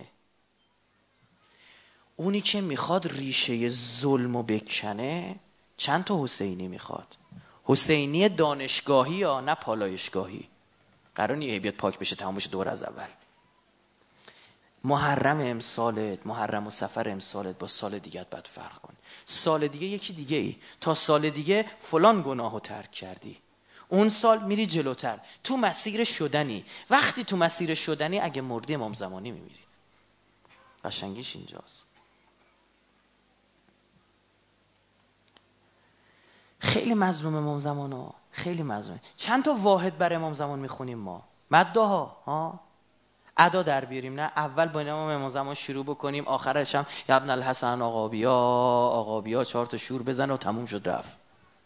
اونی که میخواد ریشه ظلمو بکنه چند تا حسینی میخواد. حسینی دانشگاهی یا نه پالایشگاهی. قرار نیه بیاد پاک بشه تمام بشه دور از اول. محرم امسالت، محرم و سفر امسالت با سال دیگه باید فرق کن. سال دیگه یکی دیگه ای، تا سال دیگه فلان گناهو ترک کردی، اون سال میری جلوتر، تو مسیر شدنی. وقتی تو مسیر شدنی اگه مردی امام زمانی میمیری. قشنگیش اینجاست. خیلی مظلوم امام زمان ها، خیلی مظلوم. چند تا واحد بر امام زمان میخونیم ما، مداها ها، ادا در بیاریم، نه اول با امام زمان شروع بکنیم، آخرش هم یا ابن الحسن آقا بیا 4 تا شور بزن و تموم شد رفت.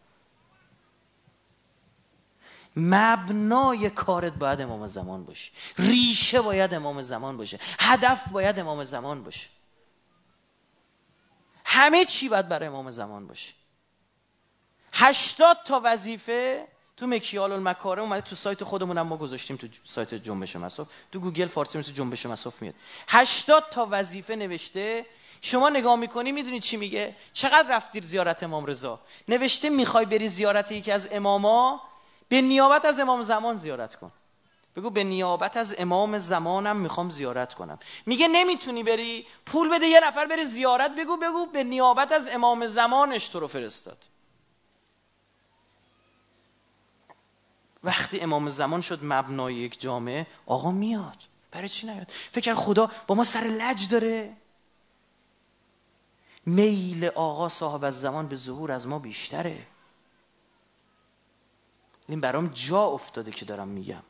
مبنای کارت باید امام زمان باشه، ریشه باید امام زمان باشه، هدف باید امام زمان باشه، همه چی باید برای امام زمان باشه. 80 تا وظیفه تو مکیال المکارم اومده، تو سایت خودمونم ما گذاشتیم، تو سایت جنبش مصاف، تو گوگل فارسی مثل جنبش مصاف میاد، 80 تا وظیفه نوشته. شما نگاه میکنی میدونی چی میگه؟ چقدر رفتید زیارت امام رضا؟ نوشته میخوای بری زیارت یکی از اماما، به نیابت از امام زمان زیارت کن. بگو به نیابت از امام زمانم میخوام زیارت کنم. میگه نمیتونی بری، پول بده یه نفر بری زیارت، بگو به نیابت از امام زمانش تو رو فرستاد. وقتی امام زمان شد مبنای یک جامعه، آقا میاد، برای چی نیاد؟ فکر خدا با ما سر لج داره؟ میل آقا صاحب الزمان به ظهور از ما بیشتره. این برام جا افتاده که دارم میگم.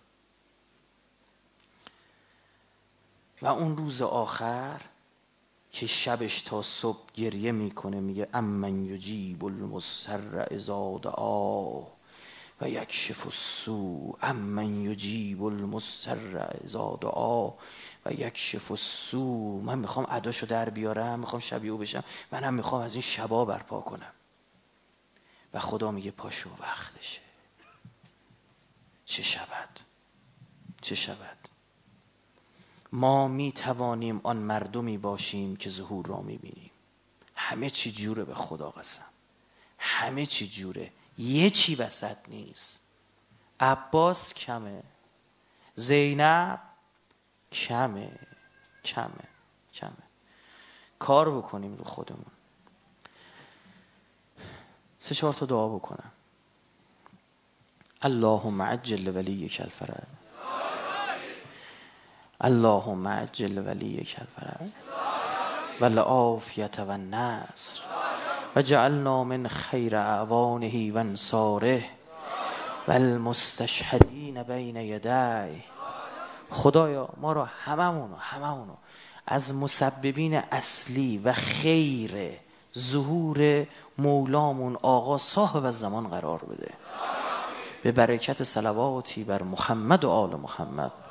و اون روز آخر که شبش تا صبح گریه میکنه، میگه امن یجیب المضطر اذا دعاه و یکشف السوء، امن یجیب المضطر اذا دعاه و یکشف السوء. من میخوام اداشو در بیارم، میخوام شبیه بشم، منم میخوام از این شبا برپا کنم. و خدا میگه پاشو وقتشه. چه شود؟ ما میتوانیم آن مردمی باشیم که ظهور را میبینیم. همه چی جوره، به خدا قسم، همه چی جوره، یه چی وسط نیست. عباس کمه، زینب کمه. کار بکنیم رو خودمون. 3-4 تا دعا بکنم. اللهم عجل ولیک الفرج، اللهم عجل ولیک الفرج و العافیة و النصر و جعلنا من خیر اعوانه و انصاره و المستشهدین بین یدیه. خدایا ما را هممونو از مسببین اصلی و خیر ظهور مولامون آقا صاحب الزمان قرار بده، به برکت صلواتی بر محمد و آل محمد.